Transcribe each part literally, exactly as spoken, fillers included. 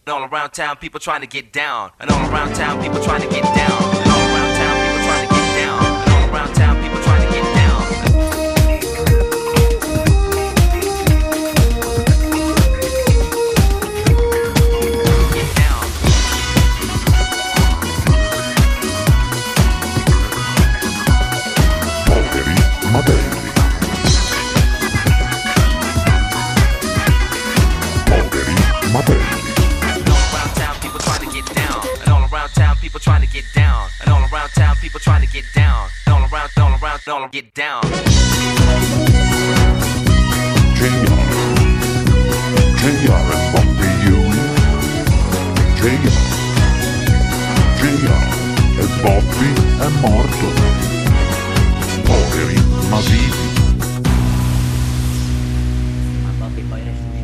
all around town people trying to get down, and all around town people trying to get down, and all around town people trying to get down, and all around town people trying to get down. People trying to get down, and all around town people trying to get down, and all around, all around, all around, get down. J R, J R e Bobby U, J R, J R e Bobby è morto, poveri ma vivi. Ma Bobby poi resuscita.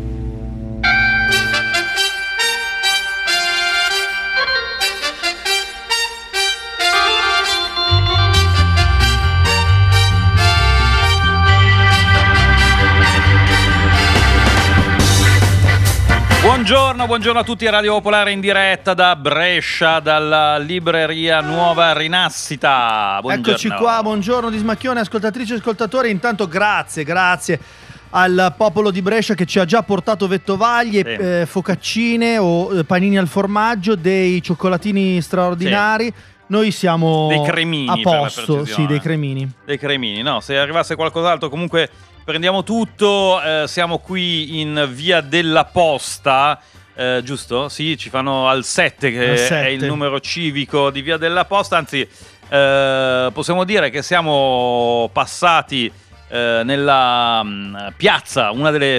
Buongiorno, buongiorno a tutti a Radio Popolare in diretta da Brescia, dalla libreria Nuova Rinascita. Buongiorno. Eccoci qua, buongiorno di Smacchione, ascoltatrici e ascoltatori. Intanto grazie, grazie al popolo di Brescia che ci ha già portato vettovaglie, sì. eh, focaccine o eh, panini al formaggio, dei cioccolatini straordinari. Sì. Noi siamo dei cremini, a posto, sì, dei cremini. Dei cremini, no, se arrivasse qualcos'altro comunque prendiamo tutto. Eh, siamo qui in via della Posta, eh, giusto? Sì, ci fanno al sette che al sette. È il numero civico di via della Posta, anzi eh, possiamo dire che siamo passati eh, nella mh, piazza, una delle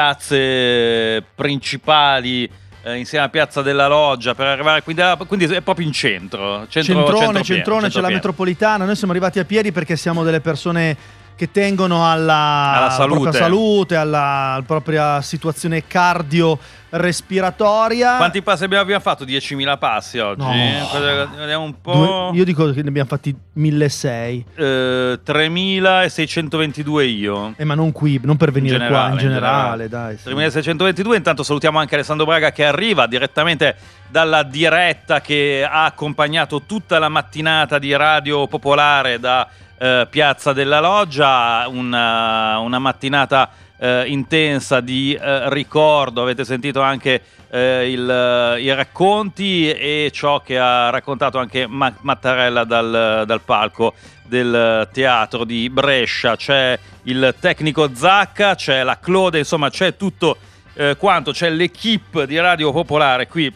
piazze principali eh, insieme alla piazza della Loggia per arrivare qui da, quindi è proprio in centro, centro centrone, centro centrone, c'è la metropolitana. Noi siamo arrivati a piedi perché siamo delle persone che tengono alla, alla salute, alla propria, salute alla, alla propria situazione cardiorespiratoria. Quanti passi abbiamo, abbiamo fatto? diecimila passi oggi? No. Vediamo un po'. Due, io dico che ne abbiamo fatti milleseicento. Eh, tremilaseicentoventidue io. Eh, ma non qui, non per venire in generale, qua, in generale, in generale. dai. Sì. tremilaseicentoventidue, intanto salutiamo anche Alessandro Braga che arriva direttamente dalla diretta che ha accompagnato tutta la mattinata di Radio Popolare da Uh, Piazza della Loggia, una, una mattinata uh, intensa di uh, ricordo. Avete sentito anche uh, il, uh, i racconti e ciò che ha raccontato anche Ma- Mattarella dal, dal palco del teatro di Brescia. C'è il tecnico Zacca, c'è la Claude, insomma c'è tutto uh, quanto, c'è l'equipe di Radio Popolare qui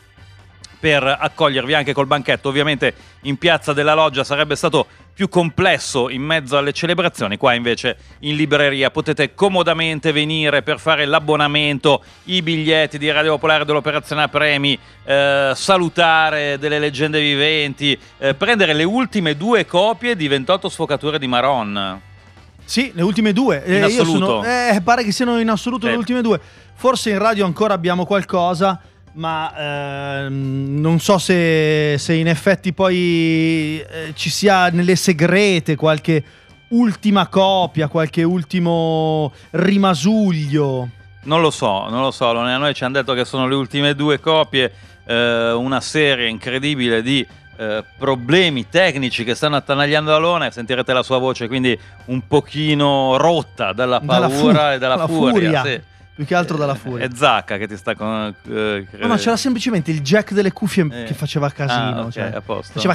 per accogliervi anche col banchetto. Ovviamente in Piazza della Loggia sarebbe stato più complesso in mezzo alle celebrazioni, qua invece in libreria potete comodamente venire per fare l'abbonamento, i biglietti di Radio Popolare dell'operazione a premi, eh, salutare delle leggende viventi, eh, prendere le ultime due copie di ventotto sfocature di Maron. Sì, le ultime due. In eh, assoluto. Io sono, eh, pare che siano in assoluto sì. le ultime due. Forse in radio ancora abbiamo qualcosa, ma ehm, non so se, se in effetti poi eh, ci sia nelle segrete qualche ultima copia, qualche ultimo rimasuglio. Non lo so, non lo so. A noi ci hanno detto che sono le ultime due copie, eh, una serie incredibile di eh, problemi tecnici che stanno attanagliando Alona, e sentirete la sua voce quindi un pochino rotta dalla paura dalla fu- e dalla dalla furia. furia. Sì. Più che altro dalla furia. È Zacca che ti sta con... Eh, no, no, c'era semplicemente il jack delle cuffie eh. che faceva casino. Ah, ok, cioè, a posto. faceva...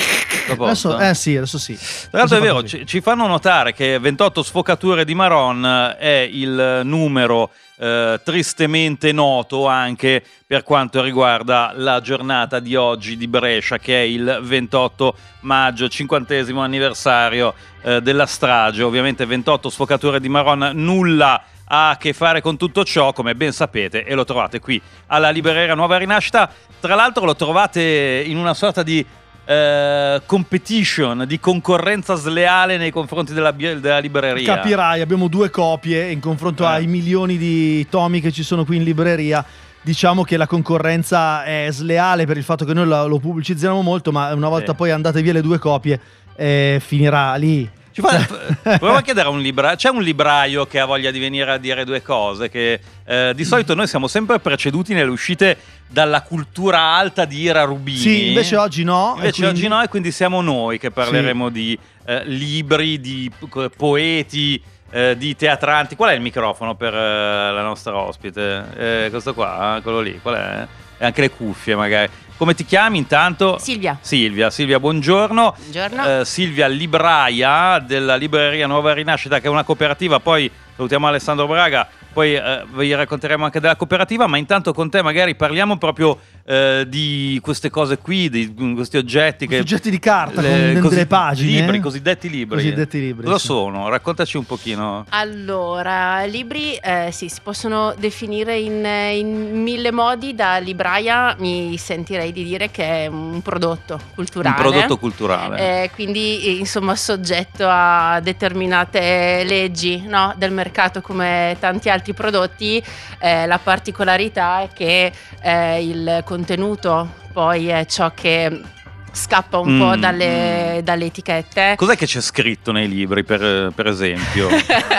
A posto. Adesso, eh sì, adesso sì. Tra l'altro è vero, ci, ci fanno notare che ventotto sfocature di Maron è il numero eh, tristemente noto anche per quanto riguarda la giornata di oggi di Brescia, che è il ventotto maggio, cinquantesimo anniversario eh, della strage. Ovviamente ventotto sfocature di Maron, nulla ha a che fare con tutto ciò, come ben sapete, e lo trovate qui alla libreria Nuova Rinascita. Tra l'altro lo trovate in una sorta di eh, competition, di concorrenza sleale nei confronti della, della libreria. Capirai, abbiamo due copie in confronto eh. ai milioni di tomi che ci sono qui in libreria. Diciamo che la concorrenza è sleale per il fatto che noi lo, lo pubblicizziamo molto, ma una volta sì. poi andate via le due copie eh, finirà lì. Ci fa, proviamo a chiedere a un libraio. C'è un libraio che ha voglia di venire a dire due cose, che eh, di solito noi siamo sempre preceduti nelle uscite dalla cultura alta di Ira Rubini. Sì, invece oggi no. Invece quindi... oggi no, e quindi siamo noi che parleremo sì. di eh, libri, di poeti, eh, di teatranti. Qual è il microfono per eh, la nostra ospite? Eh, questo qua, quello lì, qual è? E anche le cuffie magari. Come ti chiami intanto? Silvia. Silvia, Silvia, buongiorno. Buongiorno. Eh, Silvia, libraia della libreria Nuova Rinascita, che è una cooperativa, poi salutiamo Alessandro Braga, poi eh, vi racconteremo anche della cooperativa, ma intanto con te magari parliamo proprio eh, di queste cose qui, di questi oggetti. Che, oggetti di carta, le, con così, delle pagine. Libri, cosiddetti libri. Cosiddetti libri. Cosa sì. sono? Raccontaci un pochino. Allora, libri eh, sì, si possono definire in, in mille modi. Da libraia mi sentirei di dire che è un prodotto culturale. Un prodotto culturale. Eh, quindi insomma soggetto a determinate leggi, no, del mercato come tanti altri prodotti. Eh, la particolarità è che eh, il contenuto poi è ciò che scappa un mm, po' dalle, mm. dalle etichette. Cos'è che c'è scritto nei libri, per, per esempio?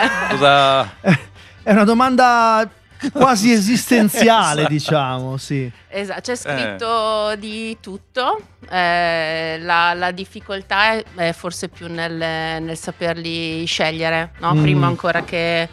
Cosa... È una domanda quasi esistenziale, esatto. diciamo, sì. Esatto, c'è scritto eh. di tutto. Eh, la, la difficoltà è, è forse più nel, nel saperli scegliere, no? Mm. Prima ancora che...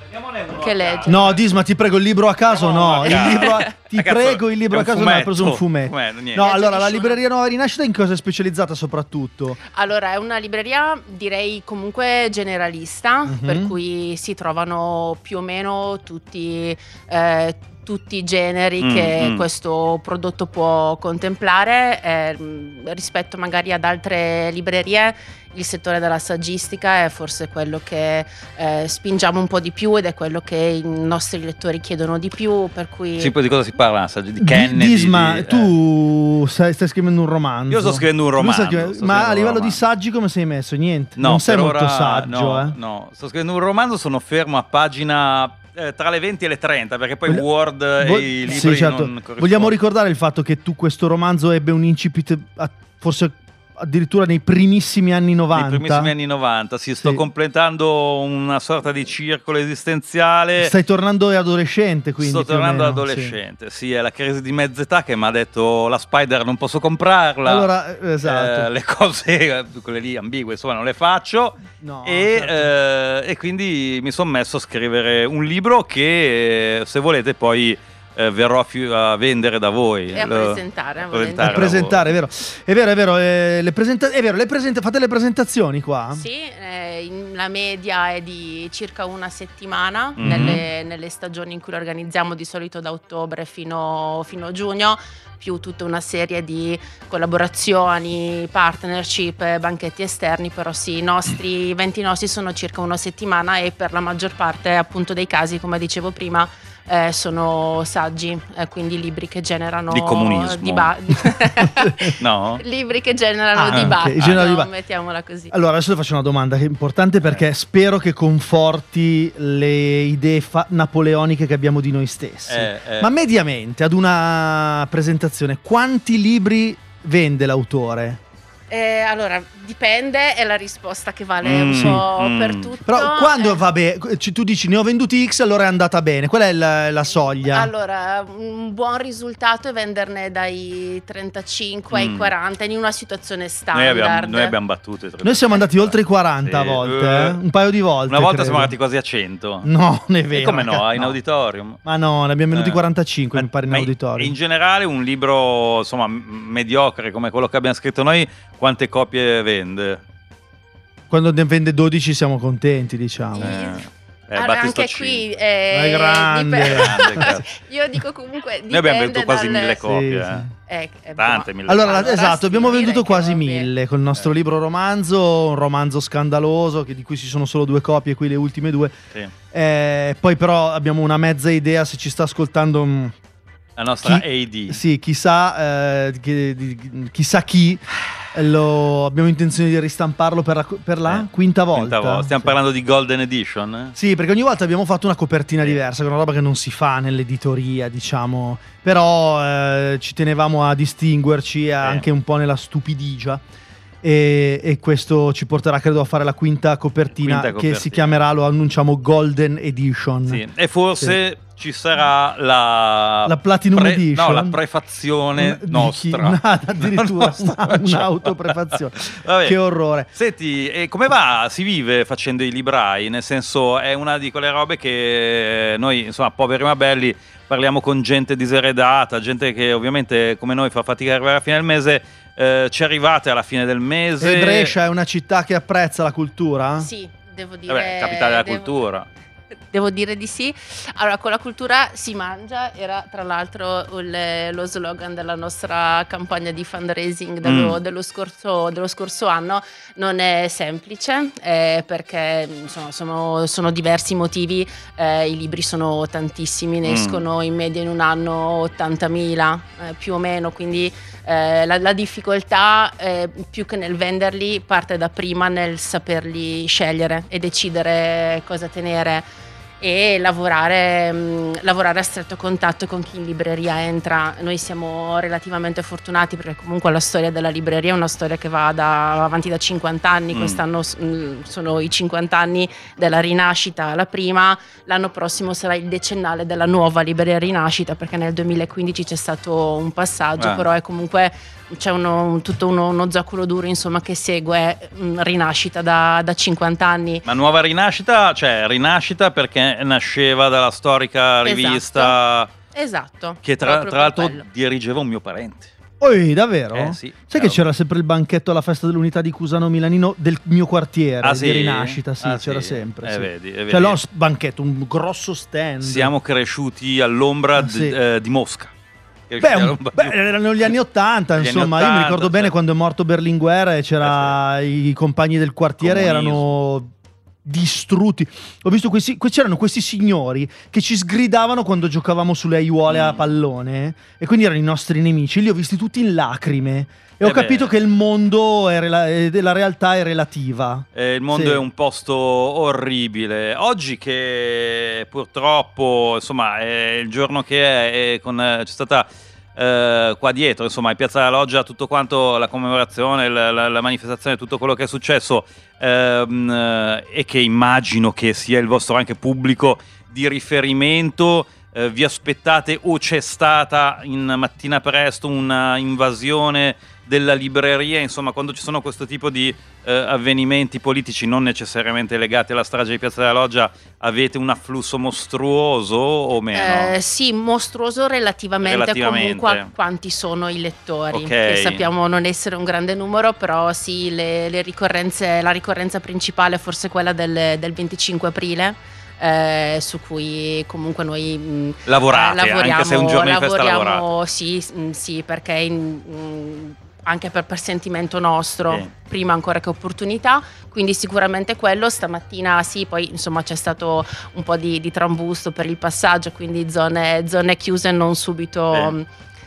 che leggi. No, Disma, ti prego, il libro a caso no, no. Il libro a... ti Ragazzo, prego il libro a caso no, hai preso un fumetto, fumetto no, allora la libreria Nuova Rinascita in cosa è specializzata soprattutto? Allora è una libreria direi comunque generalista, uh-huh. per cui si trovano più o meno tutti eh, tutti i generi mm, che mm. questo prodotto può contemplare, eh, rispetto magari ad altre librerie. Il settore della saggistica è forse quello che eh, spingiamo un po' di più ed è quello che i nostri lettori chiedono di più, per cui... Sì, poi di cosa si parla? Di Kennedy? Disma, di, tu eh. stai, stai scrivendo un romanzo. Io sto scrivendo un romanzo. Scrivendo, ma a livello romanzo. di saggi come sei messo? Niente, no, non sei molto ora, saggio. No, eh. no, sto scrivendo un romanzo, sono fermo a pagina... Eh, tra le venti e le trenta, perché poi Voglio, Word e vo- i libri sì, certo. non corrispondono. Vogliamo ricordare il fatto che tu questo romanzo ebbe un incipit a, forse addirittura nei primissimi anni novanta. Nei primissimi anni novanta, sì, sto sì. completando una sorta di circolo esistenziale. Stai tornando adolescente, quindi. Sto tornando adolescente, sì. sì, è la crisi di mezz'età che mi ha detto la Spider non posso comprarla. Allora, esatto. Eh, le cose, quelle lì ambigue, insomma, non le faccio. No, e, certo. eh, e quindi mi sono messo a scrivere un libro che, se volete, poi... Eh, verrò a, fi- a vendere da voi e a lo, presentare, a presentare, a presentare è vero, è vero, è vero, eh, le presenta- è vero le presenta- fate le presentazioni qua? Sì, eh, in, la media è di circa una settimana mm-hmm. nelle, nelle stagioni in cui lo organizziamo, di solito da ottobre fino, fino a giugno, più tutta una serie di collaborazioni, partnership, banchetti esterni, però sì, i nostri eventi nostri sono circa una settimana e per la maggior parte appunto dei casi, come dicevo prima, Eh, sono saggi, eh, quindi libri che generano di comunismo. Diba- no? Libri che generano ah, dibattito, okay. no, dibatt- mettiamola così. Allora adesso ti faccio una domanda che è importante, perché eh. spero che conforti le idee fa- napoleoniche che abbiamo di noi stessi. Eh, eh. Ma mediamente ad una presentazione quanti libri vende l'autore? Eh, allora, dipende, è la risposta che vale mm, un po' mm. per tutto. Però quando, eh. vabbè, tu dici ne ho venduti X, allora è andata bene, qual è la, la soglia? Allora, un buon risultato è venderne dai trentacinque mm. ai quaranta in una situazione standard. Noi abbiamo, noi abbiamo battuto i Noi siamo andati oltre i quaranta sì. a volte, eh? un paio di volte. Una volta credo. siamo andati quasi a cento. No, non è vero. E come no, ragazzi, in no. auditorium. Ma no, ne abbiamo venuti eh. quarantacinque, ma, mi pare, in ma auditorium. In generale un libro, insomma, mediocre come quello che abbiamo scritto noi, quante copie vende? Quando ne vende dodici siamo contenti, diciamo. Eh. Eh, allora, anche qui è, è grande, dipende. grande Io dico comunque dipende. Noi abbiamo venduto quasi dal... mille copie, sì, eh. sì. Eh, eh, Tante, boh. mille allora, copie. esatto, sì, abbiamo venduto che quasi vabbè. mille col nostro eh. libro romanzo, un romanzo scandaloso che di cui ci sono solo due copie, qui le ultime due. Sì. Eh, poi però abbiamo una mezza idea, se ci sta ascoltando mh, La nostra chi, A D. Sì, chissà, eh, chi, di, chissà chi. Lo, abbiamo intenzione di ristamparlo per la, per la eh, quinta volta. Quinta volta. Stiamo sì. parlando di Golden Edition? Eh? Sì, perché ogni volta abbiamo fatto una copertina sì. diversa, che è una roba che non si fa nell'editoria, diciamo. Però eh, ci tenevamo a distinguerci, sì. anche un po' nella stupidigia. e, e questo ci porterà credo a fare la quinta copertina, Quinta che copertina. si chiamerà, lo annunciamo, Golden Edition. Sì. E forse ci sarà la, La Platinum pre- Edition. No, la prefazione Di nostra. chi- no, addirittura Nostra, una- cioè. un'autoprefazione. Vabbè. Che orrore. Senti, e come va? Si vive facendo i librai? Nel senso, è una di quelle robe che noi, insomma, poveri ma belli, parliamo con gente diseredata, gente che ovviamente come noi fa fatica ad arrivare alla fine del mese. Eh, ci arrivate alla fine del mese. E Brescia è una città che apprezza la cultura? Sì, devo dire. Vabbè, capitale della devo- cultura. Devo dire di sì. Allora, con la cultura si mangia, era tra l'altro il- lo slogan della nostra campagna di fundraising dello, Mm. dello scorso, dello scorso anno. Non è semplice eh, perché insomma, sono, sono diversi motivi, eh, i libri sono tantissimi, ne Mm. escono in media in un anno ottantamila eh, più o meno, quindi eh, la, la difficoltà eh, più che nel venderli parte da prima nel saperli scegliere e decidere cosa tenere e lavorare, mh, lavorare a stretto contatto con chi in libreria entra. Noi siamo relativamente fortunati perché comunque la storia della libreria è una storia che va da, avanti da cinquanta anni. Mm. Quest'anno mh, sono i cinquanta anni della Rinascita, la prima, l'anno prossimo sarà il decennale della nuova libreria Rinascita perché nel duemilaquindici c'è stato un passaggio, Ah. però è comunque c'è uno, un- tutto uno, uno zoccolo duro insomma che segue mh, Rinascita da, da cinquanta anni. Ma nuova rinascita, cioè rinascita perché nasceva dalla storica rivista Esatto. che tra, proprio tra l'altro per quello. dirigeva un mio parente. Oi, davvero? Eh, sì, Sai chiaro. che c'era sempre il banchetto alla festa dell'unità di Cusano Milanino del mio quartiere, Ah, di sì? Rinascita, sì, Ah, c'era sì? sempre. Eh, sì. vedi, eh, Cioè, vedi. no, s- banchetto, un grosso stand. Siamo cresciuti all'ombra Ah, d- sì. eh, di Mosca. Che Beh, era un- un po' beh, più- erano gli anni Ottanta, Gli anni insomma, io mi ottanta, ricordo bene certo. quando è morto Berlinguer e c'era i compagni del quartiere Comunismo. erano distrutti. Ho visto questi, que- c'erano questi signori che ci sgridavano quando giocavamo sulle aiuole a Mm. pallone e quindi erano i nostri nemici. Li ho visti tutti in lacrime e ho Eh beh. capito che il mondo è rela- e la realtà è relativa. Eh, il mondo Sì. è un posto orribile. Oggi che purtroppo, insomma, è il giorno che è, e con, eh, c'è stata eh, qua dietro, insomma, in Piazza della Loggia tutto quanto, la commemorazione, la, la- la manifestazione, tutto quello che è successo ehm, eh, e che immagino che sia il vostro anche pubblico di riferimento. Eh, vi aspettate o c'è stata in mattina presto una invasione della libreria, insomma, quando ci sono questo tipo di eh, avvenimenti politici non necessariamente legati alla strage di Piazza della Loggia, avete un afflusso mostruoso o meno? Eh, sì, mostruoso relativamente, Relativamente. comunque a quanti sono i lettori, Ok. che sappiamo non essere un grande numero, però sì, le, le ricorrenze, la ricorrenza principale è forse quella del, del venticinque aprile. Eh, su cui comunque noi mh, Lavorate, eh, lavoriamo, anche se è un giorno di festa lavoriamo, lavorate. sì, mh, sì, perché in- mh, anche per, per sentimento nostro, Sì. prima ancora che opportunità, quindi sicuramente quello. Stamattina sì, poi insomma c'è stato un po' di, di trambusto per il passaggio, quindi zone, zone chiuse, non subito Sì.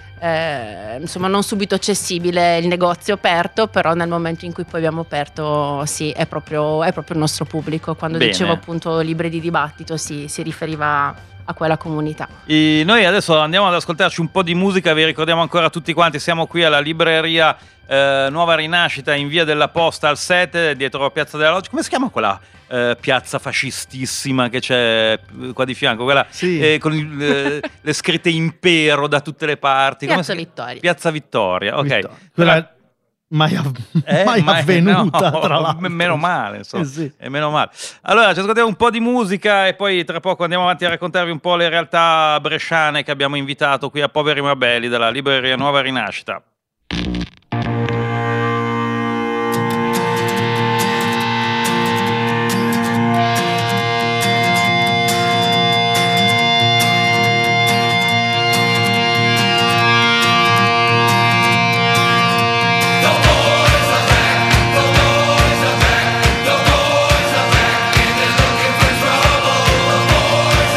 eh, insomma non subito accessibile, il negozio aperto, però nel momento in cui poi abbiamo aperto sì, è proprio, è proprio il nostro pubblico. Quando Bene. dicevo appunto libri di dibattito sì, si riferiva a quella comunità. E noi adesso andiamo ad ascoltarci un po' di musica, vi ricordiamo ancora tutti quanti, siamo qui alla libreria eh, Nuova Rinascita in via della Posta al sette, dietro Piazza della Loggia. Come si chiama quella eh, piazza fascistissima che c'è eh, qua di fianco? Quella Sì. eh, con il, eh, le scritte impero da tutte le parti. Come Piazza si- Vittoria. Piazza Vittoria, ok. Vittoria. Quella è mai, av- Eh, mai ma- avvenuta, no, tra l'altro. m- meno male, insomma. Eh sì. E meno male. Allora, ci ascoltiamo un po' di musica e poi tra poco andiamo avanti a raccontarvi un po' le realtà bresciane che abbiamo invitato qui a Poveri ma Belli della libreria Nuova Rinascita.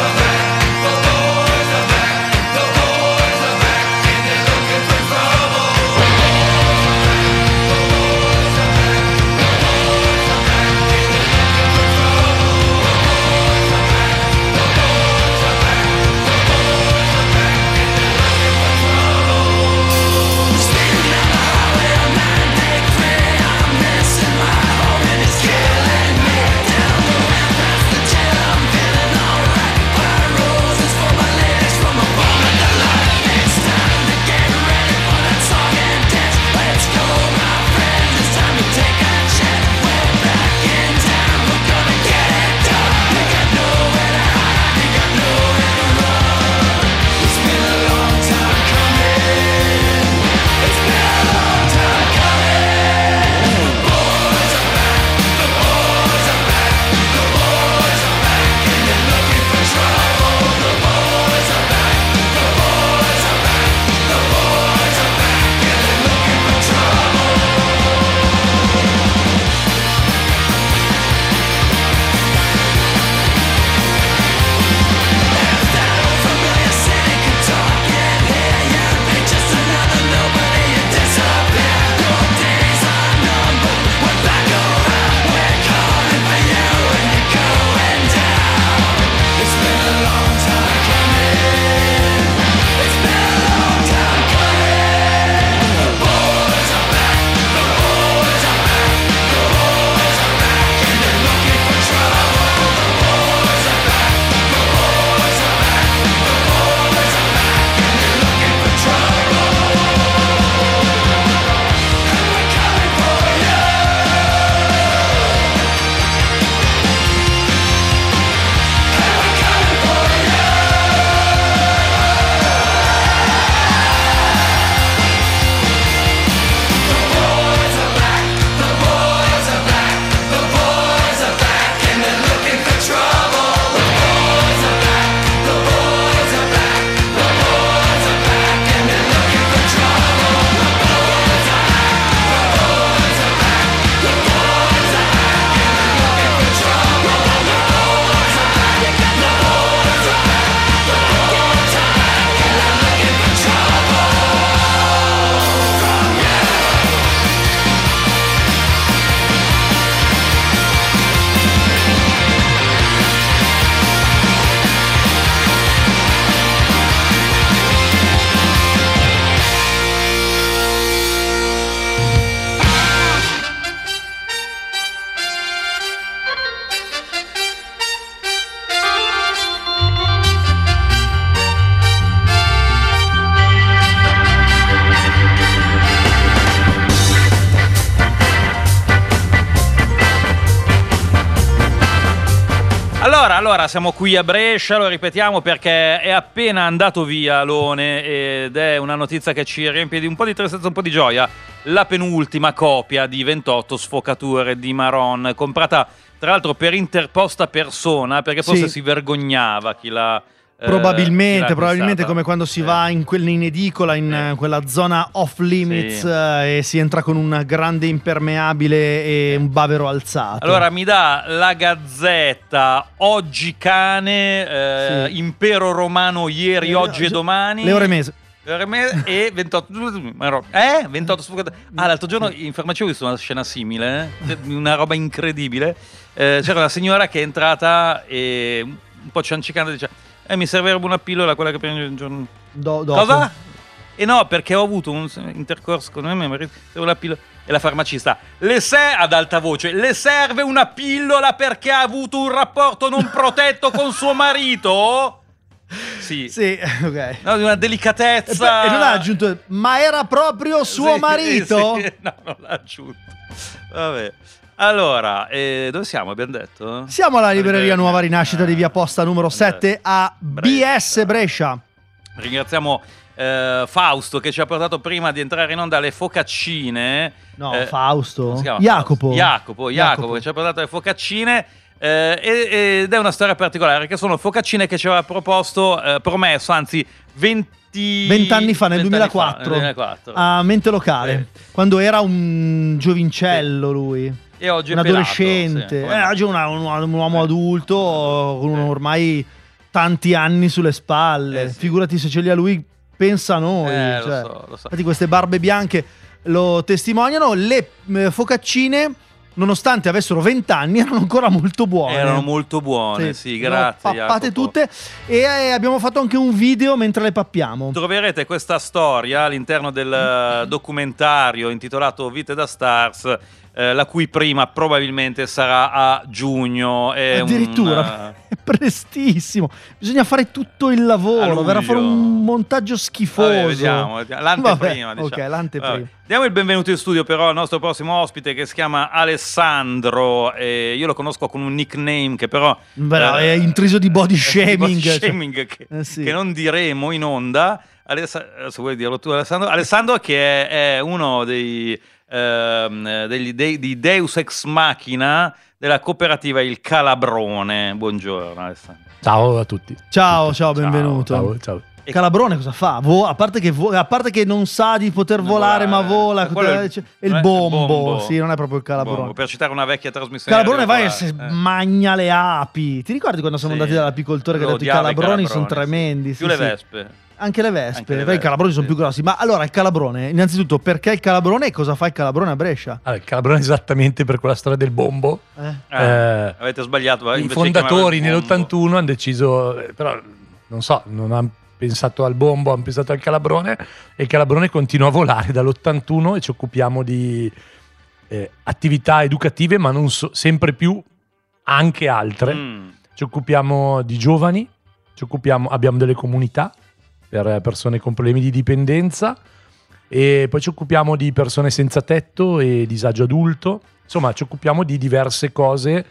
Trouble. Allora, siamo qui a Brescia, lo ripetiamo perché è appena andato via Lone ed è una notizia che ci riempie di un po' di tristezza, un po' di gioia. La penultima copia di ventotto sfocature di Maron, comprata tra l'altro per interposta persona, perché forse Sì. si vergognava chi l'ha... eh, Probabilmente, chi l'ha probabilmente acquistata. come quando si Sì. va in, quel- in edicola, in Sì. eh, quella zona off limits Sì. eh, e si entra con un grande impermeabile e un bavero alzato. Allora mi dà la Gazzetta, oggi cane, eh, Sì. Impero Romano ieri, Eh, oggi e gi- domani. Le ore mese. Le ore mese e ventotto. Eh? ventotto sfocature. Ah, l'altro giorno in farmacia ho visto una scena simile, eh? Una roba incredibile. Eh, c'era una signora che è entrata e un po' ciancicante dice: Eh, mi servirebbe una pillola, quella che prendi il giorno. Do- dopo. Cosa? E no, perché ho avuto un intercorso con me, mi serve una pillola. E la farmacista, le se- ad alta voce, le serve una pillola perché ha avuto un rapporto non protetto con suo marito? Sì. Sì, ok. No, di una E, delicatezza. poi- e non ha aggiunto, ma era proprio suo Sì, marito? sì. No, non l'ha aggiunto. Vabbè. Allora, eh, dove siamo? Abbiamo detto? Siamo alla libreria Nuova Rinascita di Via Posta numero Eh, sette a B S Brescia. Ringraziamo eh, Fausto che ci ha portato prima di entrare in onda le focaccine. No, Eh, Fausto? come si chiama? Jacopo. Jacopo, Jacopo, Jacopo. che ci ha portato le focaccine. eh, e- ed è una storia particolare che sono focaccine che ci aveva proposto, eh, promesso, anzi venti Vent'anni fa, nel vent'anni duemilaquattro, fa, nel duemilaquattro. a Mente Locale, quando era un giovincello lui, E oggi è un pelato, adolescente. sì, Eh, come- oggi è una- un, un uomo Eh. adulto con ormai tanti anni sulle spalle. Eh, sì. Figurati se ce li ha lui, pensa a noi. Eh, lo cioè. so, lo so. Infatti queste barbe bianche lo testimoniano. Le eh, focaccine, nonostante avessero vent'anni, erano ancora molto buone. Erano molto buone, sì, le ho grazie. pappate Jacopo. tutte e eh, abbiamo fatto anche un video mentre le pappiamo. Troverete questa storia all'interno del eh, documentario intitolato Vite da Stars, eh, la cui prima probabilmente sarà a giugno. È Addirittura un, è prestissimo. Bisogna fare tutto il lavoro. A Verrà fuori luglio. un montaggio schifoso. Vabbè, vediamo, vediamo. L'anteprima, Vabbè, diciamo. ok, l'anteprima. Vabbè. Diamo il benvenuto in studio però al nostro prossimo ospite che si chiama Alessandro. E io lo conosco con un nickname che però Beh, eh, è intriso di body di shaming. body cioè. shaming che, Eh, sì. che non diremo in onda. Alessa- se vuoi dirlo tu, Alessandro. Alessandro che è, è uno dei, ehm, degli, dei, di Deus Ex Machina della cooperativa Il Calabrone. Buongiorno Alessandro. Ciao a tutti. Ciao, ciao, benvenuto. Ciao, ciao. E- Calabrone cosa fa? Vo- a, parte che vo- a parte che non sa di poter Non volare, ma volare. vola. Ma quello è il- cioè, è non il è- bombo. bombo. Sì, non è proprio il calabrone. Bombo, per citare una vecchia trasmissione. Calabrone vai e radiofolare. se Eh. magna le api. Ti ricordi quando siamo Sì. andati dall'apicoltore che ha Lo detto i odiava i calabroni sono calabroni, sì. tremendi? Più sì, le sì. vespe. Anche le vespe, Anche le Beh, i vespe, calabroni sono sì. più grossi. Ma allora il calabrone, innanzitutto, perché il calabrone e cosa fa il calabrone a Brescia? Allora, il Calabrone esattamente per quella storia del bombo. Eh? Ah, Eh, avete sbagliato. I invece di fondatori chiamarlo il bombo. nell'ottantuno hanno deciso, eh, però non so, non hanno pensato al bombo, hanno pensato al Calabrone e il Calabrone continua a volare dall'ottantuno e ci occupiamo di eh, attività educative, ma non so- sempre più anche altre. Mm. Ci occupiamo di giovani, ci occupiamo, abbiamo delle comunità per persone con problemi di dipendenza e poi ci occupiamo di persone senza tetto e disagio adulto. Insomma, ci occupiamo di diverse cose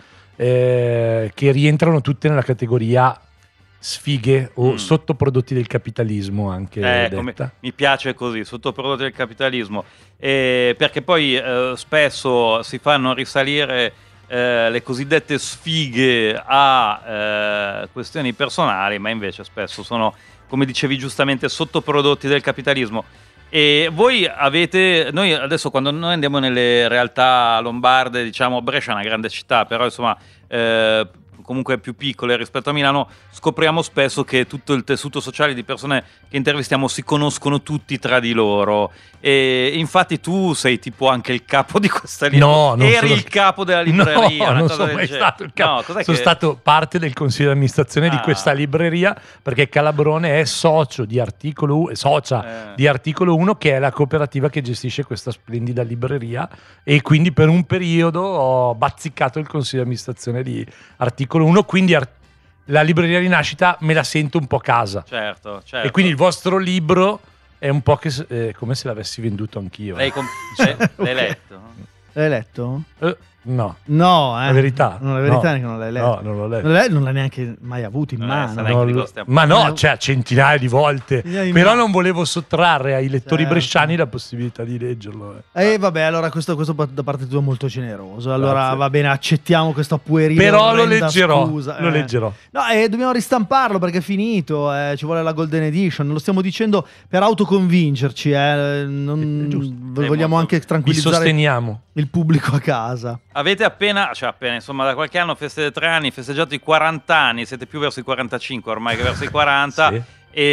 eh, che rientrano tutte nella categoria sfighe o Mm. sottoprodotti del capitalismo anche Eh, detta. come- mi piace così, sottoprodotti del capitalismo, Eh, perché poi eh, spesso si fanno risalire eh, le cosiddette sfighe a eh, questioni personali, ma invece spesso sono, come dicevi giustamente, sottoprodotti del capitalismo. E voi avete, noi adesso quando noi andiamo nelle realtà lombarde, diciamo Brescia è una grande città, però insomma eh, comunque più piccole rispetto a Milano, scopriamo spesso che tutto il tessuto sociale di persone che intervistiamo si conoscono tutti tra di loro. E infatti tu sei tipo anche il capo di questa libreria. No, non Eri sono- il capo della libreria. No, una non cosa sono del mai genere. stato il capo. No, cos'è sono che- stato parte del consiglio di amministrazione di Ah. questa libreria perché Calabrone è socio di Articolo uno, socia Eh. di Articolo uno, che è la cooperativa che gestisce questa splendida libreria, e quindi per un periodo ho bazzicato il consiglio di amministrazione di Articolo uno, quindi Ar- la libreria Rinascita me la sento un po' casa. Certo, certo. E quindi il vostro libro è un po' che se- eh, come se l'avessi venduto anch'io. L'hai, com- cioè, l'hai Ok. letto? L'hai letto? Eh, No. No, eh. La verità. No, la verità No. è che non l'hai letto. No, non l'ho letto. Non l'hai, non l'hai neanche mai avuto in Eh, mano. sarà- Non di lo- cosa stiamo ma no, parlando? cioè centinaia di volte. Centinaia di Però volte. non volevo sottrarre ai lettori Certo. bresciani la possibilità di leggerlo. eh. E vabbè, allora questo, questo da parte tua è molto generoso. Allora Grazie. va bene, accettiamo questa puerile Però lo orrenda leggerò. scusa, Lo eh. leggerò. No, e dobbiamo ristamparlo perché è finito, eh, ci vuole la Golden Edition. Lo stiamo dicendo per autoconvincerci, eh. non, È giusto. vogliamo È molto- anche Vi tranquillizzare sosteniamo. il pubblico a casa. Avete appena, cioè appena, insomma, da qualche anno festeggiate tre anni, festeggiato i quaranta anni, siete più verso i quarantacinque ormai che verso i quaranta, Sì.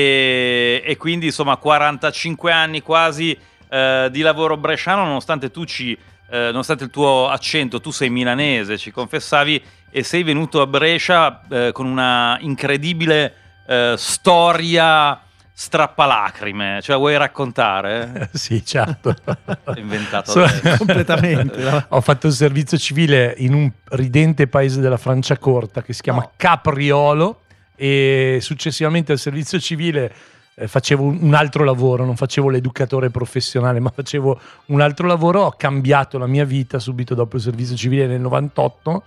e, e quindi insomma quarantacinque anni quasi eh, di lavoro bresciano, nonostante tu ci, eh, nonostante il tuo accento, tu sei milanese, ci confessavi, e sei venuto a Brescia eh, con una incredibile eh, storia strappalacrime, cioè vuoi raccontare? Sì, certo. Ho inventato So- adesso. Completamente. Ho fatto il servizio civile in un ridente paese della Franciacorta che si chiama No. Capriolo, e successivamente al servizio civile eh, facevo un un altro lavoro, non facevo l'educatore professionale, ma facevo un altro lavoro. Ho cambiato la mia vita subito dopo il servizio civile nel novantotto,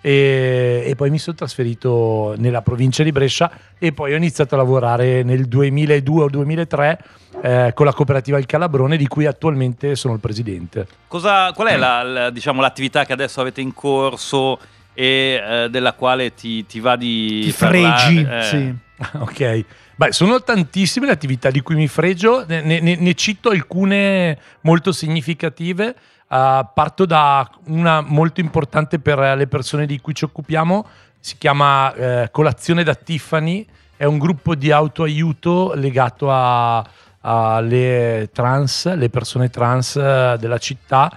e, e poi mi sono trasferito nella provincia di Brescia, e poi ho iniziato a lavorare nel duemiladue o duemilatré eh, con la cooperativa Il Calabrone, di cui attualmente sono il presidente. Cosa, qual è la, la- diciamo, l'attività che adesso avete in corso e eh, della quale ti, ti va di Ti fregi, parlare? Eh, sì. Ok, beh, sono tantissime le attività di cui mi fregio, ne, ne- ne cito alcune molto significative. Uh, parto da una molto importante per le persone di cui ci occupiamo, si chiama eh, Colazione da Tiffany, è un gruppo di autoaiuto legato a- alle trans, le persone trans eh, della città,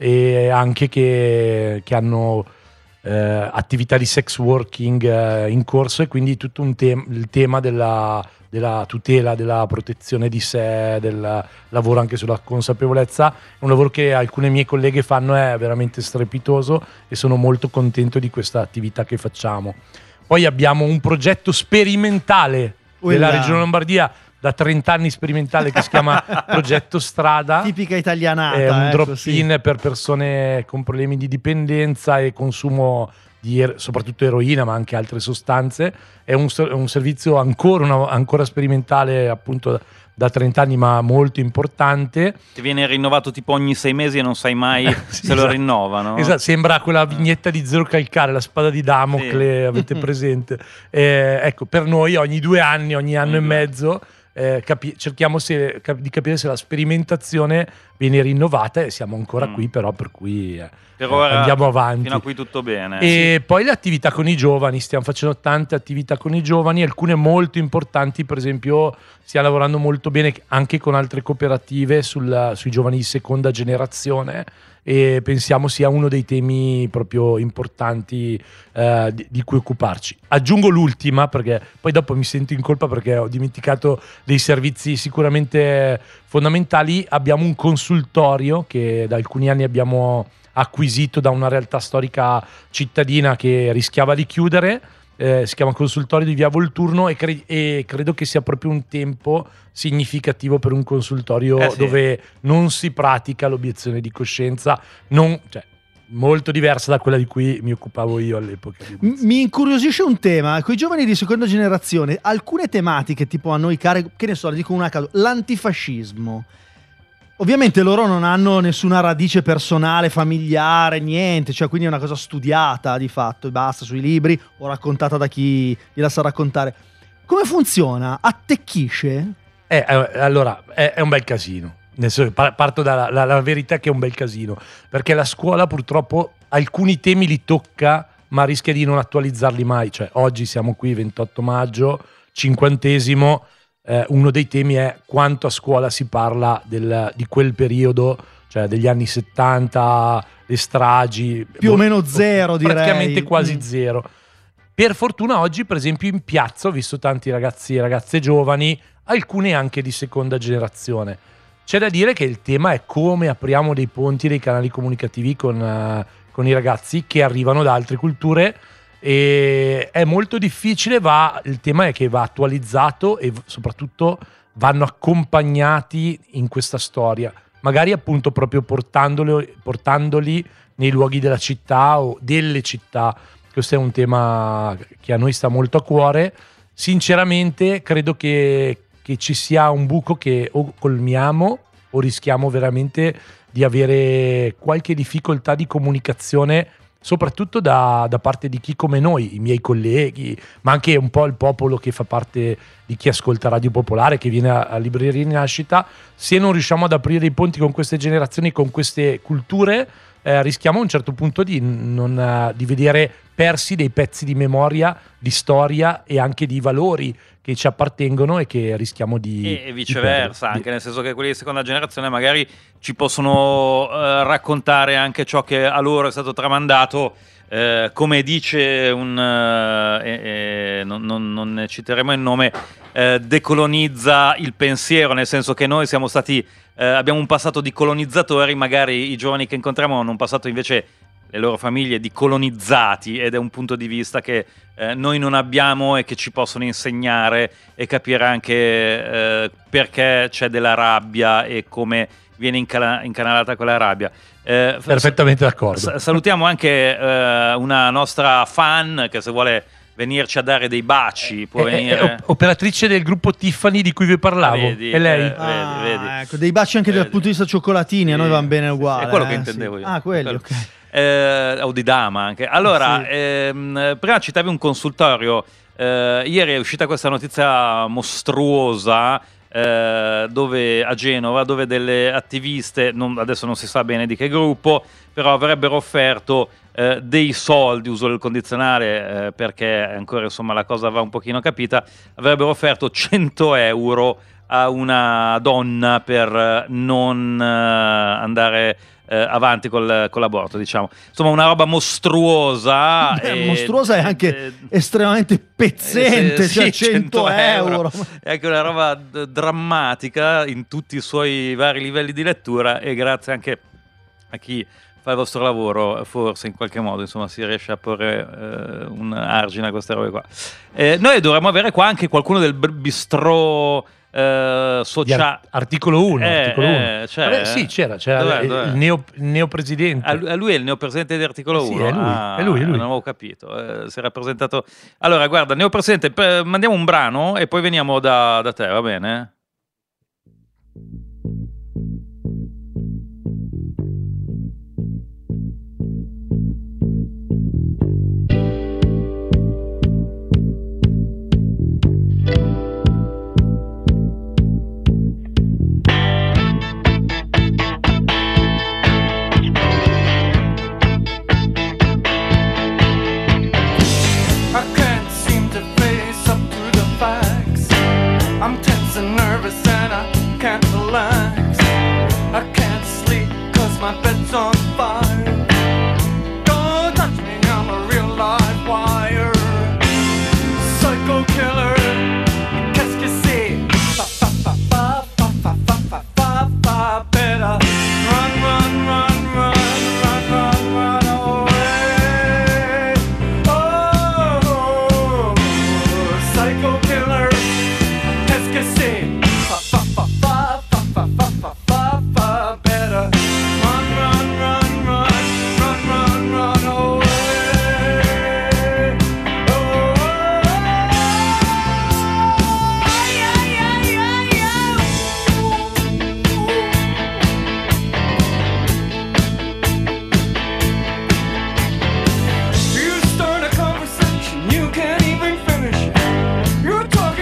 e anche che, che hanno eh, attività di sex working eh, in corso, e quindi tutto un tem- il tema della, della tutela, della protezione di sé, del lavoro anche sulla consapevolezza. È un lavoro che alcune mie colleghe fanno, è veramente strepitoso, e sono molto contento di questa attività che facciamo. Poi abbiamo un progetto sperimentale della Uella. Regione Lombardia, da trenta anni sperimentale, che si chiama Progetto Strada. Tipica italianata. È un ecco, drop-in sì. per persone con problemi di dipendenza e consumo di er- soprattutto eroina, ma anche altre sostanze. È un, ser- un servizio ancora, una- ancora sperimentale, appunto da, da trenta anni, ma molto importante. Ti viene rinnovato tipo ogni sei mesi e non sai mai Sì, se lo esatto. rinnovano. Esatto, sembra quella vignetta di Zero Calcare, la spada di Damocle, Sì. avete presente? Eh, ecco, per noi ogni due anni, ogni anno Ogni e due mezzo, eh, capi- cerchiamo se- cap- di capire se la sperimentazione viene rinnovata, e siamo ancora Mm. qui, però, per cui eh, Per ora, andiamo avanti. Fino a qui tutto bene. E poi le attività con i giovani, stiamo facendo tante attività con i giovani, alcune molto importanti. Per esempio stiamo lavorando molto bene anche con altre cooperative sul- sui giovani di seconda generazione, e pensiamo sia uno dei temi proprio importanti eh, di, di cui occuparci. Aggiungo l'ultima, perché poi dopo mi sento in colpa perché ho dimenticato dei servizi sicuramente fondamentali. Abbiamo un consultorio che da alcuni anni abbiamo acquisito da una realtà storica cittadina che rischiava di chiudere. Eh, si chiama Consultorio di Via Volturno, e, cre- e credo che sia proprio un tempo significativo per un consultorio Eh sì. dove non si pratica l'obiezione di coscienza, non, cioè, molto diversa da quella di cui mi occupavo io all'epoca. M- Mi incuriosisce un tema, con i giovani di seconda generazione, alcune tematiche tipo a noi care, che ne so, le dico una a caso, l'antifascismo. Ovviamente loro non hanno nessuna radice personale, familiare, niente, cioè quindi è una cosa studiata di fatto, e basta, sui libri o raccontata da chi gliela sa raccontare. Come funziona? Attecchisce? Eh, eh, allora, è, è un bel casino. Nel senso, par- parto dalla la- la verità che è un bel casino, perché la scuola purtroppo alcuni temi li tocca, ma rischia di non attualizzarli mai. Cioè, oggi siamo qui, ventotto maggio, cinquantesimo, eh, uno dei temi è quanto a scuola si parla del- di quel periodo, cioè degli anni settanta, le stragi. Più o meno zero, direi. Praticamente quasi Mm. zero. Per fortuna oggi, per esempio, in piazza ho visto tanti ragazzi e ragazze giovani, alcune anche di seconda generazione. C'è da dire che il tema è come apriamo dei ponti, dei canali comunicativi con, eh, con i ragazzi che arrivano da altre culture, e è molto difficile. Va, il tema è che va attualizzato, e v- soprattutto vanno accompagnati in questa storia, magari appunto proprio portandoli, portandoli nei luoghi della città o delle città. Questo è un tema che a noi sta molto a cuore. Sinceramente credo che, che ci sia un buco che o colmiamo o rischiamo veramente di avere qualche difficoltà di comunicazione, soprattutto da, da parte di chi come noi, i miei colleghi, ma anche un po' il popolo che fa parte di chi ascolta Radio Popolare, che viene a, a Libreria Rinascita. Se non riusciamo ad aprire i ponti con queste generazioni, con queste culture, eh, rischiamo a un certo punto di, non, uh, di vedere persi dei pezzi di memoria, di storia e anche di valori che ci appartengono e che rischiamo di e viceversa, di anche nel senso che quelli di seconda generazione magari ci possono eh, raccontare anche ciò che a loro è stato tramandato, eh, come dice un eh, eh, non, non, non ne citeremo il nome, eh, decolonizza il pensiero, nel senso che noi siamo stati eh, abbiamo un passato di colonizzatori, magari i giovani che incontriamo hanno un passato invece, le loro famiglie, di colonizzati, ed è un punto di vista che eh, noi non abbiamo e che ci possono insegnare e capire anche eh, perché c'è della rabbia e come viene incana- incanalata quella rabbia. Eh, Perfettamente d'accordo. S- salutiamo anche eh, una nostra fan che, se vuole venirci a dare dei baci può È- è- venire. è op- operatrice del gruppo Tiffany di cui vi parlavo. Vedi, è lei. eh, Ah, vedi, vedi. ecco, dei baci anche dal Vedi. punto di vista cioccolatini, a noi Sì, vanno bene sì, uguali. è quello che eh, intendevo sì. io. Ah, quelli, Quello. ok. Eh, o di dama anche. Allora, Sì. ehm, prima citavi un consultorio. Eh, ieri è uscita questa notizia mostruosa eh, dove a Genova, dove delle attiviste, non- adesso non si sa bene di che gruppo, però avrebbero offerto eh, dei soldi, uso il condizionale eh, perché ancora insomma la cosa va un pochino capita, avrebbero offerto cento euro a una donna per eh, non eh, andare eh, avanti col, con l'aborto, diciamo. Insomma, una roba mostruosa. Beh, e- mostruosa e anche eh, estremamente pezzente, eh, sì, cioè sì, cento euro. È anche una roba d- drammatica in tutti i suoi vari livelli di lettura, e grazie anche a chi fa il vostro lavoro, forse in qualche modo insomma si riesce a porre eh, un argine a queste robe qua. Eh, noi dovremmo avere qua anche qualcuno del b- bistrò eh, Di sociale. Ar- articolo uno. Eh, articolo uno. eh, c'è, Vabbè, sì, c'era, c'era Dov'è, il, dov'è? il neo, il neopresidente. Ah, lui- lui è il neopresidente di Articolo Sì, uno. è lui, Ah, è lui, è lui. Non avevo capito. Eh, si era presentato. Allora, guarda, neopresidente, p- mandiamo un brano e poi veniamo da, da te, va bene? I can't seem to face up to the facts. I'm tense and nervous and I can't relax. I can't sleep cause my bed's on fire. Don't touch me, I'm a real live wire. Psycho killer, qu'est-ce que c'est? Fa fa fa fa fa fa fa fa fa fa. Better run, run, run, run, run, run, run away. Oh, psycho killer, qu'est-ce que c'est? Fa fa fa fa fa fa fa fa fa fa. Better run, run, run, run, run, run, run away. Oh, yeah, yeah, yeah, yeah. You start a conversation, you can't even finish it. You talk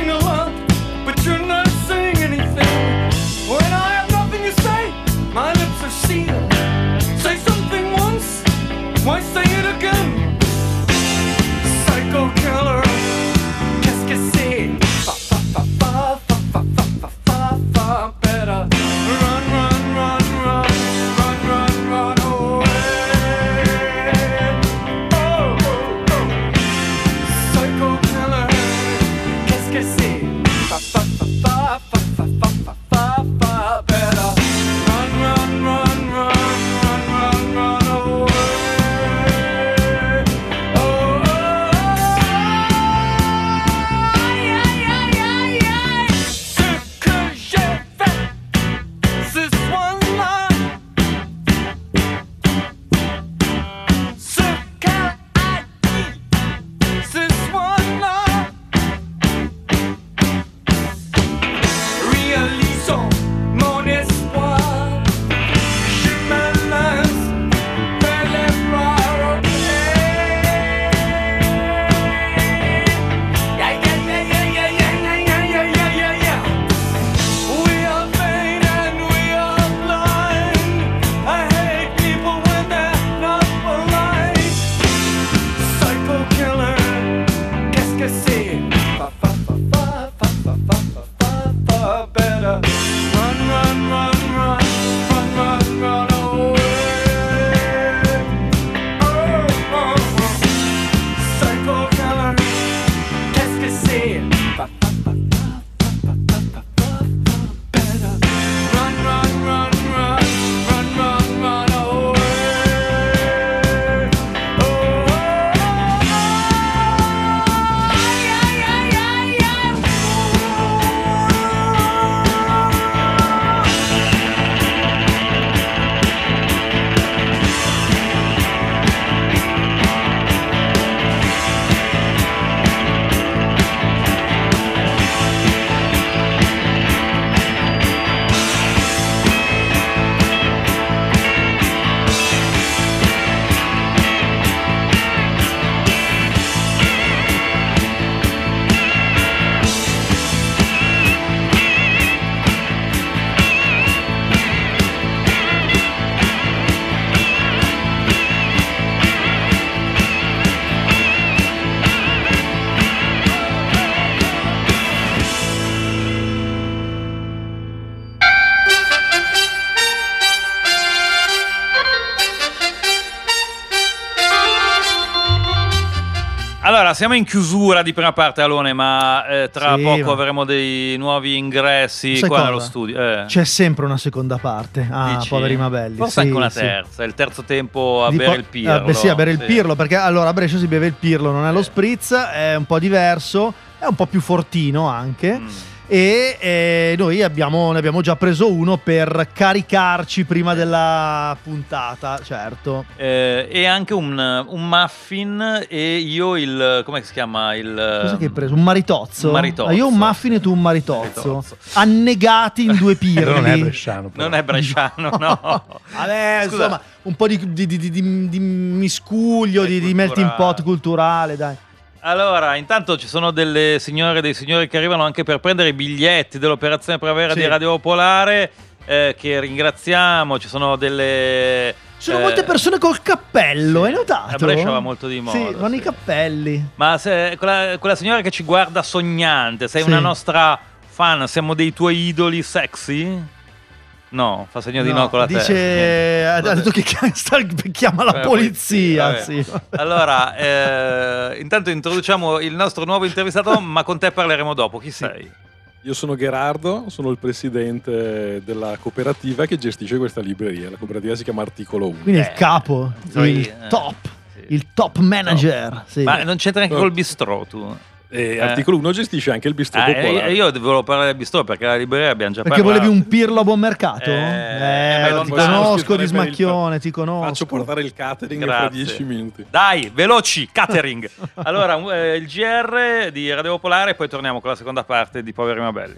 me. Better run, run, run, run, run, run, run away. Oh, yeah, yeah, yeah, yeah. Allora, siamo in chiusura di prima parte, Alone, ma eh, tra Sì, poco ma- avremo dei nuovi ingressi Sai qua cosa? nello studio. Eh. C'è sempre una seconda parte. Ah, Dici? poveri Mabelli. Forse Sì, anche una sì. terza, il terzo tempo a Di bere po- il pirlo. eh, beh, sì, a bere il pirlo, perché allora a Brescia si beve il pirlo, non è lo spritz, è un po' diverso, è un po' più fortino anche. Mm. E eh, noi abbiamo, ne abbiamo già preso uno per caricarci prima della puntata, certo. Eh, e anche un, un muffin e io il... come si chiama? Il, Cosa che hai preso? Un maritozzo? Un maritozzo. Ah, io un muffin e tu un maritozzo. Maritozzo. Annegati in due pirli. Non è bresciano. però. Non è bresciano, no. Vabbè, Scusa. insomma, un po' di, di, di, di, di- di miscuglio, È di, di melting culturale. pot culturale, dai. Allora, intanto ci sono delle signore e dei signori che arrivano anche per prendere i biglietti dell'operazione primavera Sì. di Radio Popolare, eh, che ringraziamo. Ci sono delle... Ci sono eh, molte persone col cappello, sì. hai notato? A Brescia va molto di moda, Sì, vanno sì. i cappelli. Ma se, quella, quella signora che ci guarda sognante, sei Sì. una nostra fan, siamo dei tuoi idoli sexy? No, fa segno di no con la dice, testa. ha Vabbè. detto che chiama, chiama la Eh, polizia. vabbè. Sì. Allora, eh, intanto introduciamo il nostro nuovo intervistato, ma con te parleremo dopo. Chi sei? Io sono Gherardo, sono il presidente della cooperativa che gestisce questa libreria. La cooperativa si chiama Articolo uno. Quindi Eh, il capo, sei, il eh, top, sì. il top manager. Sì. Ma non c'entra neanche No. col bistrò tu? E Eh. Articolo uno gestisce anche il bistro Ah, popolare. e io volevo parlare del bistrò perché la libreria abbiamo già Perché parlato. volevi un pirlo a buon mercato? Eh, Eh, ma ti non conosco possiamo di aspettare smacchione, ti Faccio conosco. portare il catering Grazie. fra dieci minuti. Dai, veloci, catering. Allora, un- eh, il G R di Radio Popolare e poi torniamo con la seconda parte di Poveri Mabelli.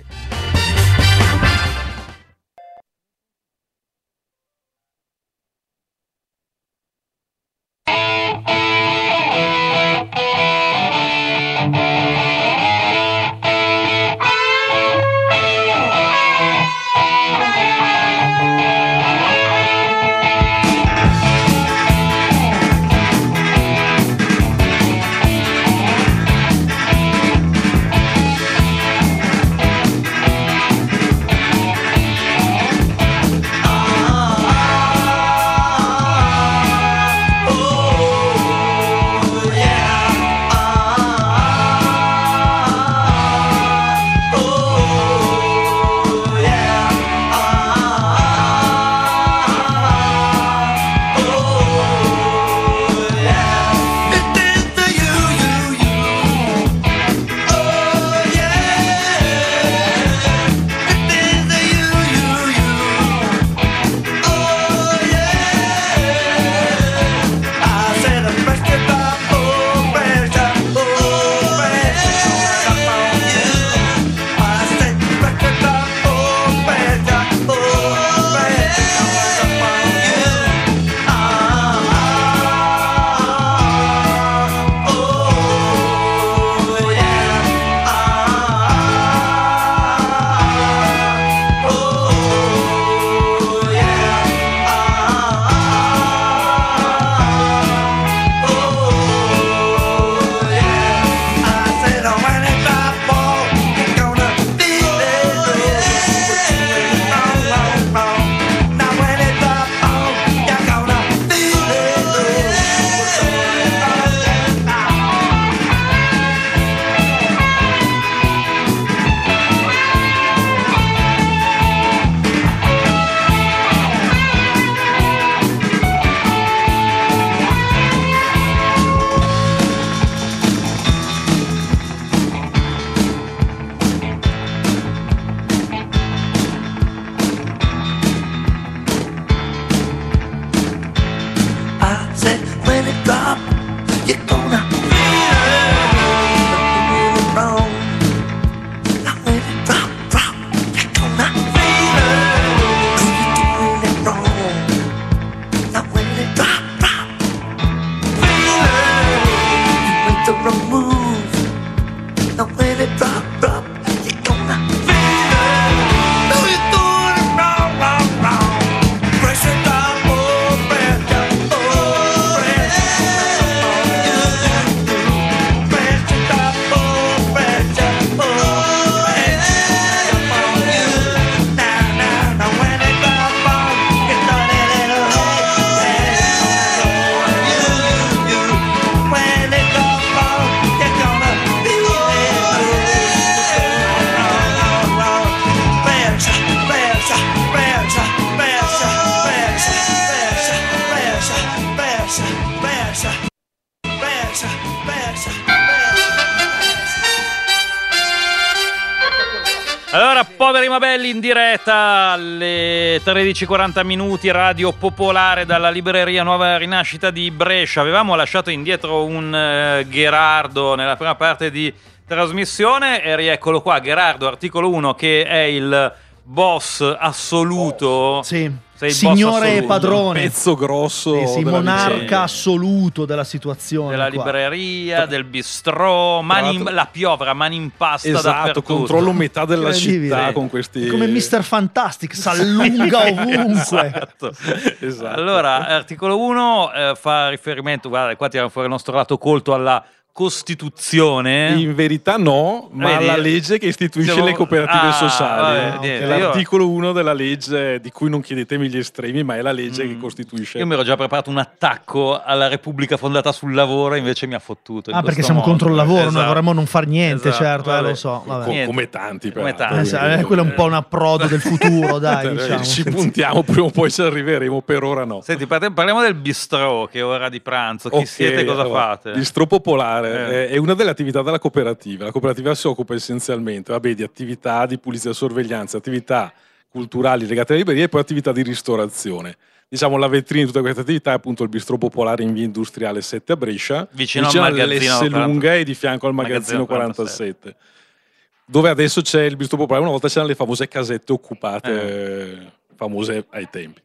Better Allora, poveri ma belli, in diretta alle tredici e quaranta minuti, Radio Popolare dalla libreria Nuova Rinascita di Brescia. Avevamo lasciato indietro un uh, Gherardo nella prima parte di trasmissione e rieccolo qua, Gherardo, articolo uno, che è il boss assoluto. Sì. Sei il Signore boss e assoluto. padrone. Pezzo grosso. Sì, sì, della monarca vicenda. assoluto della situazione. Della qua. libreria, del bistrò, mani in- l'altro- la piovra, mani in pasta Esatto, dappertutto. controllo metà della Incredibile. città con questi... Come mister Fantastic, s'allunga ovunque. Esatto. Esatto. Allora, articolo uno eh, fa riferimento, guarda, qua tiriamo fuori il nostro lato colto alla Costituzione. In verità no, ma Vedi? la legge che istituisce Siamo- le cooperative Ah, sociali. vabbè, È niente, l'articolo uno della legge, di cui non chiedetemi gli estremi, ma è la legge Mm. che costituisce. Io mi ero già preparato un attacco alla Repubblica fondata sul lavoro, invece mi ha fottuto. in Ah, perché questo siamo modo. contro il lavoro, Esatto. noi vorremmo non far niente, Esatto, certo, eh, vabbè. lo so. Vabbè. Co- Niente. come tanti, Come peraltro. tanti. Eh, sa- eh, quello è un po' un approdo del futuro, dai, diciamo. Ci puntiamo, prima o poi ci arriveremo, per ora no. Senti, parli- parliamo del bistrò, che è ora di pranzo. Chi Ok, siete e cosa allora, fate? Bistrò Popolare Eh. eh, è una delle attività della cooperativa. La cooperativa si occupa essenzialmente vabbè, di attività di pulizia e sorveglianza, attività culturali legate alle librerie e poi attività di ristorazione. Diciamo la vetrina di tutte queste attività è appunto il Bistrò Popolare in via industriale sette a Brescia, Vicino al magazzino all'Esselunga e di fianco al Magazzino magazzino quarantasette. Dove adesso c'è il Bistrò Popolare. Una volta c'erano le famose casette occupate, eh, famose ai tempi.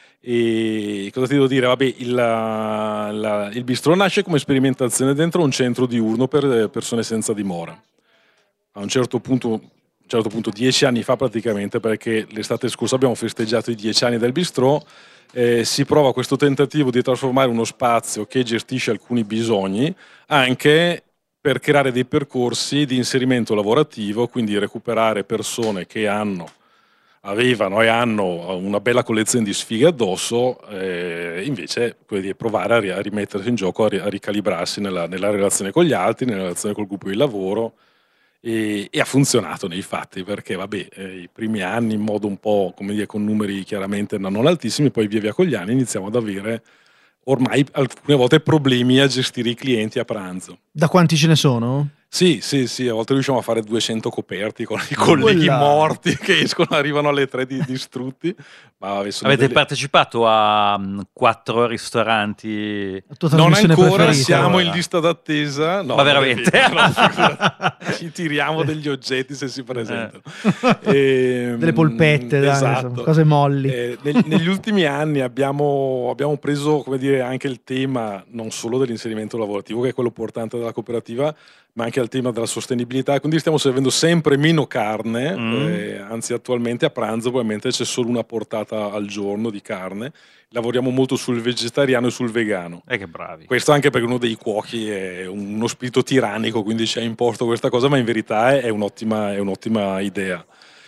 E cosa ti devo dire? Vabbè, il, la- la- il bistrò nasce come sperimentazione dentro un centro diurno per persone senza dimora. A un certo punto, un certo punto dieci anni fa praticamente, perché l'estate scorsa abbiamo festeggiato i dieci anni del bistrò, eh, si prova questo tentativo di trasformare uno spazio che gestisce alcuni bisogni anche per creare dei percorsi di inserimento lavorativo, quindi recuperare persone che hanno avevano e hanno una bella collezione di sfighe addosso, eh, invece come dire, provare a, ri- a rimettersi in gioco, a, ri- a ricalibrarsi nella, nella relazione con gli altri, nella relazione col gruppo di lavoro, e, e ha funzionato nei fatti, perché vabbè, eh, i primi anni in modo un po', come dire, con numeri chiaramente non altissimi, poi via via con gli anni iniziamo ad avere ormai alcune volte problemi a gestire i clienti a pranzo. Da quanti ce ne sono? Sì, sì, sì, a volte riusciamo a fare duecento coperti con i colleghi Quella- morti che escono, arrivano alle tre di, distrutti. Ma vabbè, sono Avete delle- partecipato a mm, quattro ristoranti? La tua Non trasmissione ancora, preferita? siamo in ora. lista d'attesa. No, Ma non è veramente? vero, no, figurati. Ci tiriamo degli oggetti se si presentano. Ehm, Delle polpette, dai, esatto. insomma, cose molli. Eh, neg- negli ultimi anni abbiamo, abbiamo preso, come dire, anche il tema non solo dell'inserimento lavorativo, che è quello portante della cooperativa, ma anche al tema della sostenibilità. Quindi stiamo servendo sempre meno carne, Mm. eh, anzi attualmente a pranzo probabilmente c'è solo una portata al giorno di carne. Lavoriamo molto sul vegetariano e sul vegano. Eh, che bravi. Questo anche perché uno dei cuochi è uno spirito tirannico, quindi ci ha imposto questa cosa, ma in verità è un'ottima, è un'ottima idea.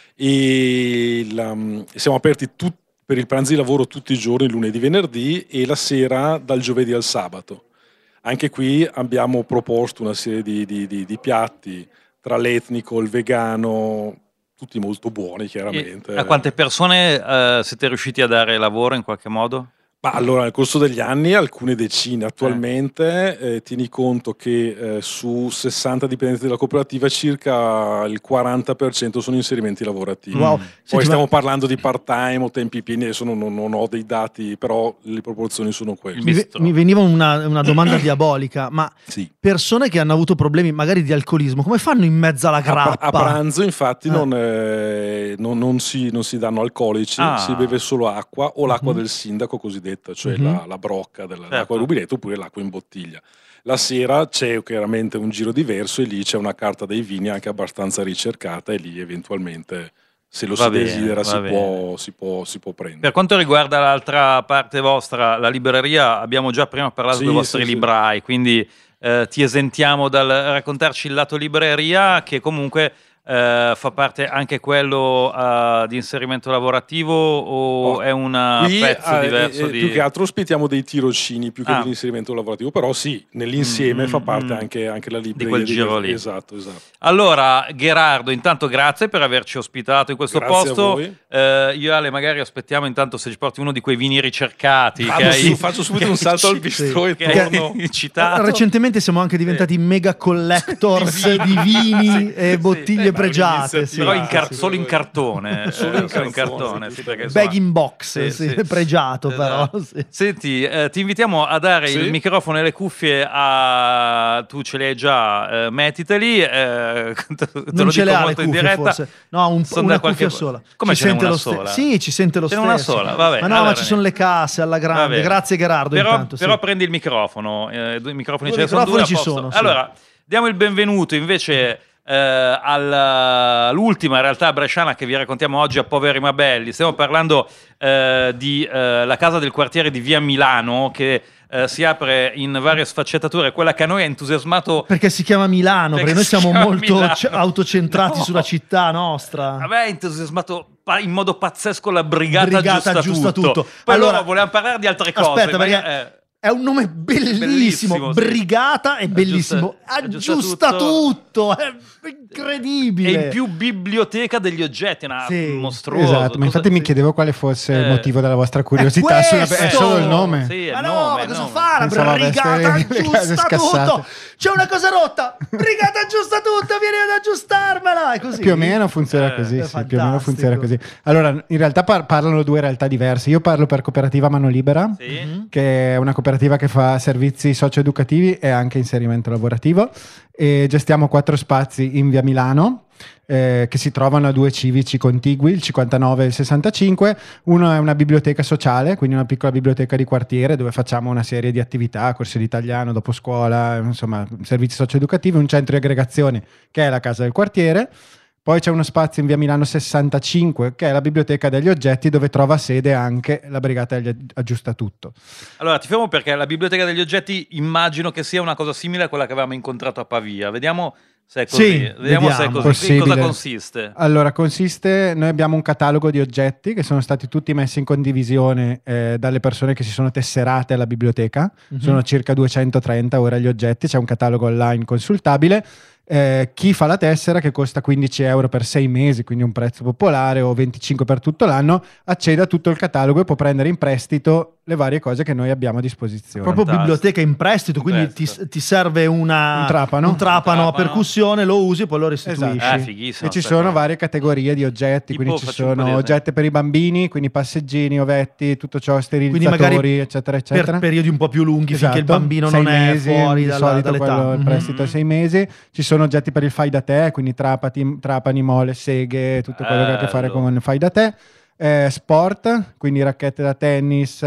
E la- siamo aperti tut- per il pranzo di lavoro tutti i giorni, lunedì, venerdì, e la sera dal giovedì al sabato. Anche qui abbiamo proposto una serie di, di- di- di piatti tra l'etnico, il vegano, tutti molto buoni chiaramente. E a quante persone eh, siete riusciti a dare lavoro in qualche modo? Ma allora, nel corso degli anni alcune decine. Attualmente eh, tieni conto che eh, su sessanta dipendenti della cooperativa circa il quaranta per cento sono inserimenti lavorativi. Wow. Poi Senti, stiamo ma- parlando di part-time o tempi pieni, adesso non, non- non ho dei dati, però le proporzioni sono queste. mi, ve- Bistro. mi veniva una, una domanda diabolica, ma Sì. persone che hanno avuto problemi magari di alcolismo, come fanno in mezzo alla A, pra- grappa? a pranzo infatti Ah. non, eh, non- non si, non si danno alcolici, Ah. si beve solo acqua o l'acqua Mhm. del sindaco cosiddetta, cioè Mhm. la, la brocca della- Certo. dell'acqua del rubinetto, oppure l'acqua in bottiglia. La sera c'è chiaramente un giro diverso e lì c'è una carta dei vini anche abbastanza ricercata, e lì eventualmente se lo Va si bene, desidera si va bene. può, si, può, si può prendere. Per quanto riguarda l'altra parte vostra, la libreria, abbiamo già prima parlato Sì, dei vostri sì, sì. librai, quindi eh, ti esentiamo dal raccontarci il lato libreria, che comunque eh, fa parte anche quello eh, di inserimento lavorativo, o Oh, è un Qui, pezzo eh, diverso eh, di... più che altro ospitiamo dei tirocini più che Ah. dell'inserimento lavorativo, però sì, nell'insieme Mm, fa mm, parte mm. anche, anche la libreria quel giro lì. Esatto, esatto. Allora, Gherardo, intanto grazie per averci ospitato in questo Grazie a posto. voi. Eh, io e Ale magari aspettiamo intanto se ci porti uno di quei vini ricercati che Vado hai, su, faccio subito che un salto hai- al bistrò e che hai torno. citato. Recentemente siamo anche diventati mega collectors di vini Sì, e sì. bottiglie Eh, pregiate, sì. Però in car- sì. solo in cartone. Solo eh, in solo in cartone, cartone, sì, sì, perché, Bag insomma- in box, Sì, sì, sì. pregiato però. Esatto. Sì. Senti, eh, ti invitiamo a dare Sì. il microfono e le cuffie a... Tu ce le hai già, eh, mettiteli. Eh, te te Non lo ce le dico ha le molto in cuffie diretta. forse. No, un, Sono una da qualche- cuffia sola. Come ci ce n'è sente una lo ste- sola? Sì, ci sente lo Ce n'è stesso. una sola, vabbè. Ma no, allora ma ci sono le casse alla Va grande. bene. Grazie Gerardo Però, intanto. sì. però prendi il microfono. Eh, due microfoni Due ce ne sono due, microfoni a ci posto. sono, sì. Allora, diamo il benvenuto invece eh, alla- all'ultima in realtà bresciana che vi raccontiamo oggi a Poveri ma Belli. Stiamo parlando eh, di eh, la casa del quartiere di Via Milano che eh, si apre in varie sfaccettature. Quella che a noi ha entusiasmato. Perché si chiama Milano, perché, Perché noi si siamo chiama molto Milano. c- autocentrati No. sulla città nostra. A me ha entusiasmato pa- in modo pazzesco la brigata, Brigata aggiusta, Aggiusta tutto. Tutto. Poi Allora- loro volevano parlare di altre cose. Aspetta, ma- perché- eh, È un nome bellissimo, Bellissimo, sì. Brigata è bellissimo, Aggiusta- aggiusta, aggiusta tutto, è incredibile. E in più biblioteca degli oggetti, una Sì, mostruoso. Esatto, ma Cosa- infatti mi sì. chiedevo quale fosse il Eh. motivo della vostra curiosità. È sulla- questo! È solo il nome. Sì, è Ma il no, nome, ma il cosa nome. fa la Pensavo brigata aveste le case aggiusta scassate. tutto? C'è una cosa rotta, brigata aggiusta tutto, vieni ad aggiustarmela. È così. Più o meno funziona Eh, così, è sì, più o meno fantastico. funziona così. Allora, in realtà par- parlano due realtà diverse. Io parlo per Cooperativa Mano Libera, Sì. che è una cooperativa che fa servizi socio-educativi e anche inserimento lavorativo, e gestiamo quattro spazi in Via Milano, eh, che si trovano a due civici contigui, il cinquantanove e il sessantacinque. Uno è una biblioteca sociale, quindi una piccola biblioteca di quartiere dove facciamo una serie di attività, corsi di italiano, dopo scuola, insomma servizi socio-educativi. Un centro di aggregazione che è la casa del quartiere. Poi c'è uno spazio in Via Milano sessantacinque che è la biblioteca degli oggetti, dove trova sede anche la brigata degli aggiusta tutto. Allora, ti fermo perché la biblioteca degli oggetti immagino che sia una cosa simile a quella che avevamo incontrato a Pavia. Vediamo se è così. Sì, vediamo, vediamo. se è così. In Possibile. cosa consiste? Allora, consiste, noi abbiamo un catalogo di oggetti che sono stati tutti messi in condivisione eh, dalle persone che si sono tesserate alla biblioteca. Mhm. Sono circa duecentotrenta ora gli oggetti, c'è un catalogo online consultabile. Eh, chi fa la tessera, che costa quindici euro per sei mesi, quindi un prezzo popolare, o venticinque per tutto l'anno, accede a tutto il catalogo e può prendere in prestito le varie cose che noi abbiamo a disposizione. Proprio Fantastico. biblioteca in prestito, In quindi prestito. Ti, ti serve una, Un trapano. un trapano a Un trapano. percussione, lo usi e poi lo restituisci. Esatto. Eh, fighissimo, E ci aspetta. sono varie categorie di oggetti, Tipo, quindi ci faccio un po' di sono esempio. oggetti per i bambini, quindi passeggini, ovetti, tutto ciò, Quindi sterilizzatori, magari eccetera, eccetera. per periodi un po' più lunghi finché il Esatto, bambino sei non è mesi, fuori di dalla, solito dall'età. quello, il Mhm. prestito è sei mesi. Ci sono oggetti per il fai da te, quindi trapati, trapani, mole, seghe, tutto quello che ha a che fare Bello. con il fai da te. Eh, sport, quindi racchette da tennis,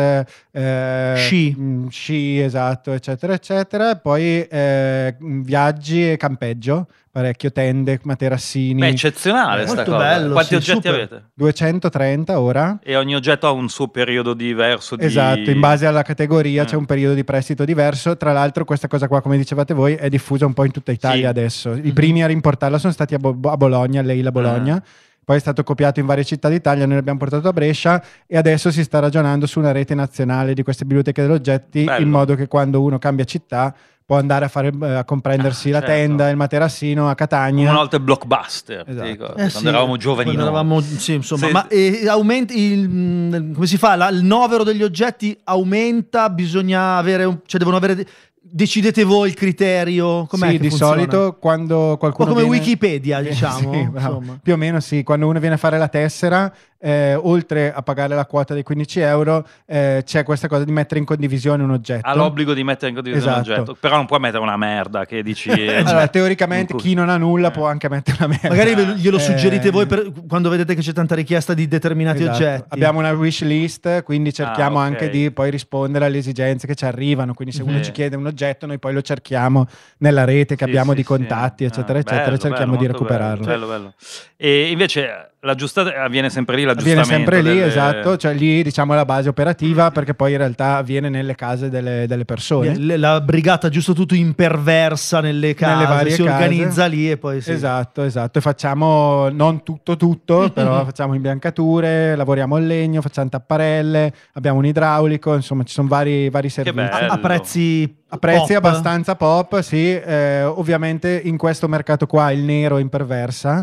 eh, Sci. mh, sci, esatto, eccetera, eccetera. Poi eh, viaggi e campeggio, parecchio tende, materassini. Beh, eccezionale sta Molto cosa. bello, Quanti sì, oggetti super. avete? duecentotrenta ora. E ogni oggetto ha un suo periodo diverso di... Esatto, in base alla categoria Eh. c'è un periodo di prestito diverso. Tra l'altro questa cosa qua, come dicevate voi, è diffusa un po' in tutta Italia Sì. adesso. I primi a rimportarla sono stati a, Bo- a Bologna, lei la Bologna. Ah. Poi è stato copiato in varie città d'Italia, noi l'abbiamo portato a Brescia e adesso si sta ragionando su una rete nazionale di queste biblioteche degli oggetti, Bello. in modo che quando uno cambia città può andare a, fare, eh, a comprendersi Ah, la certo. tenda, il materassino a Catania. Una volta il blockbuster, ti Esatto. dico, Eh quando sì, eravamo giovani. quando noi. eravamo- sì, insomma, Sì. ma eh, aumenti il, mh, come si fa? La- il novero degli oggetti aumenta, bisogna avere, un- cioè devono avere, decidete voi il criterio, com'è Sì, che di funziona? solito quando Un po' qualcuno come viene- Wikipedia, diciamo, Sì, bravo. insomma. Più o meno sì, quando uno viene a fare la tessera, eh, oltre a pagare la quota dei quindici euro, eh, c'è questa cosa di mettere in condivisione un oggetto. Ha l'obbligo di mettere in condivisione un Esatto. oggetto, però non puoi mettere una merda che dici... eh, Allora, teoricamente in cui- chi non ha nulla Eh. può anche mettere una merda. Magari ve- glielo Eh, suggerite voi per- quando vedete che c'è tanta richiesta di determinati Esatto. oggetti. Abbiamo una wish list, quindi cerchiamo Ah, ok. anche di poi rispondere alle esigenze che ci arrivano. Quindi se uno Sì. ci chiede un oggetto, noi poi lo cerchiamo nella rete che Sì, abbiamo sì, di sì. contatti, eccetera, Ah, eccetera, bello, e cerchiamo bello, di molto recuperarlo. Bello, bello, bello. E invece l'aggiustata avviene sempre lì, Avviene l'aggiustamento sempre lì, delle- esatto, cioè lì diciamo la base operativa, perché poi in realtà avviene nelle case delle, delle persone. Le- La brigata giusto tutto imperversa nelle case, Nelle varie si case. organizza lì e poi sì. Esatto, esatto. E facciamo non tutto tutto, però facciamo imbiancature, lavoriamo il legno, facciamo tapparelle, abbiamo un idraulico, insomma ci sono vari, vari servizi. bello. A prezzi A prezzi pop. abbastanza pop, sì. Eh, ovviamente in questo mercato qua il nero imperversa,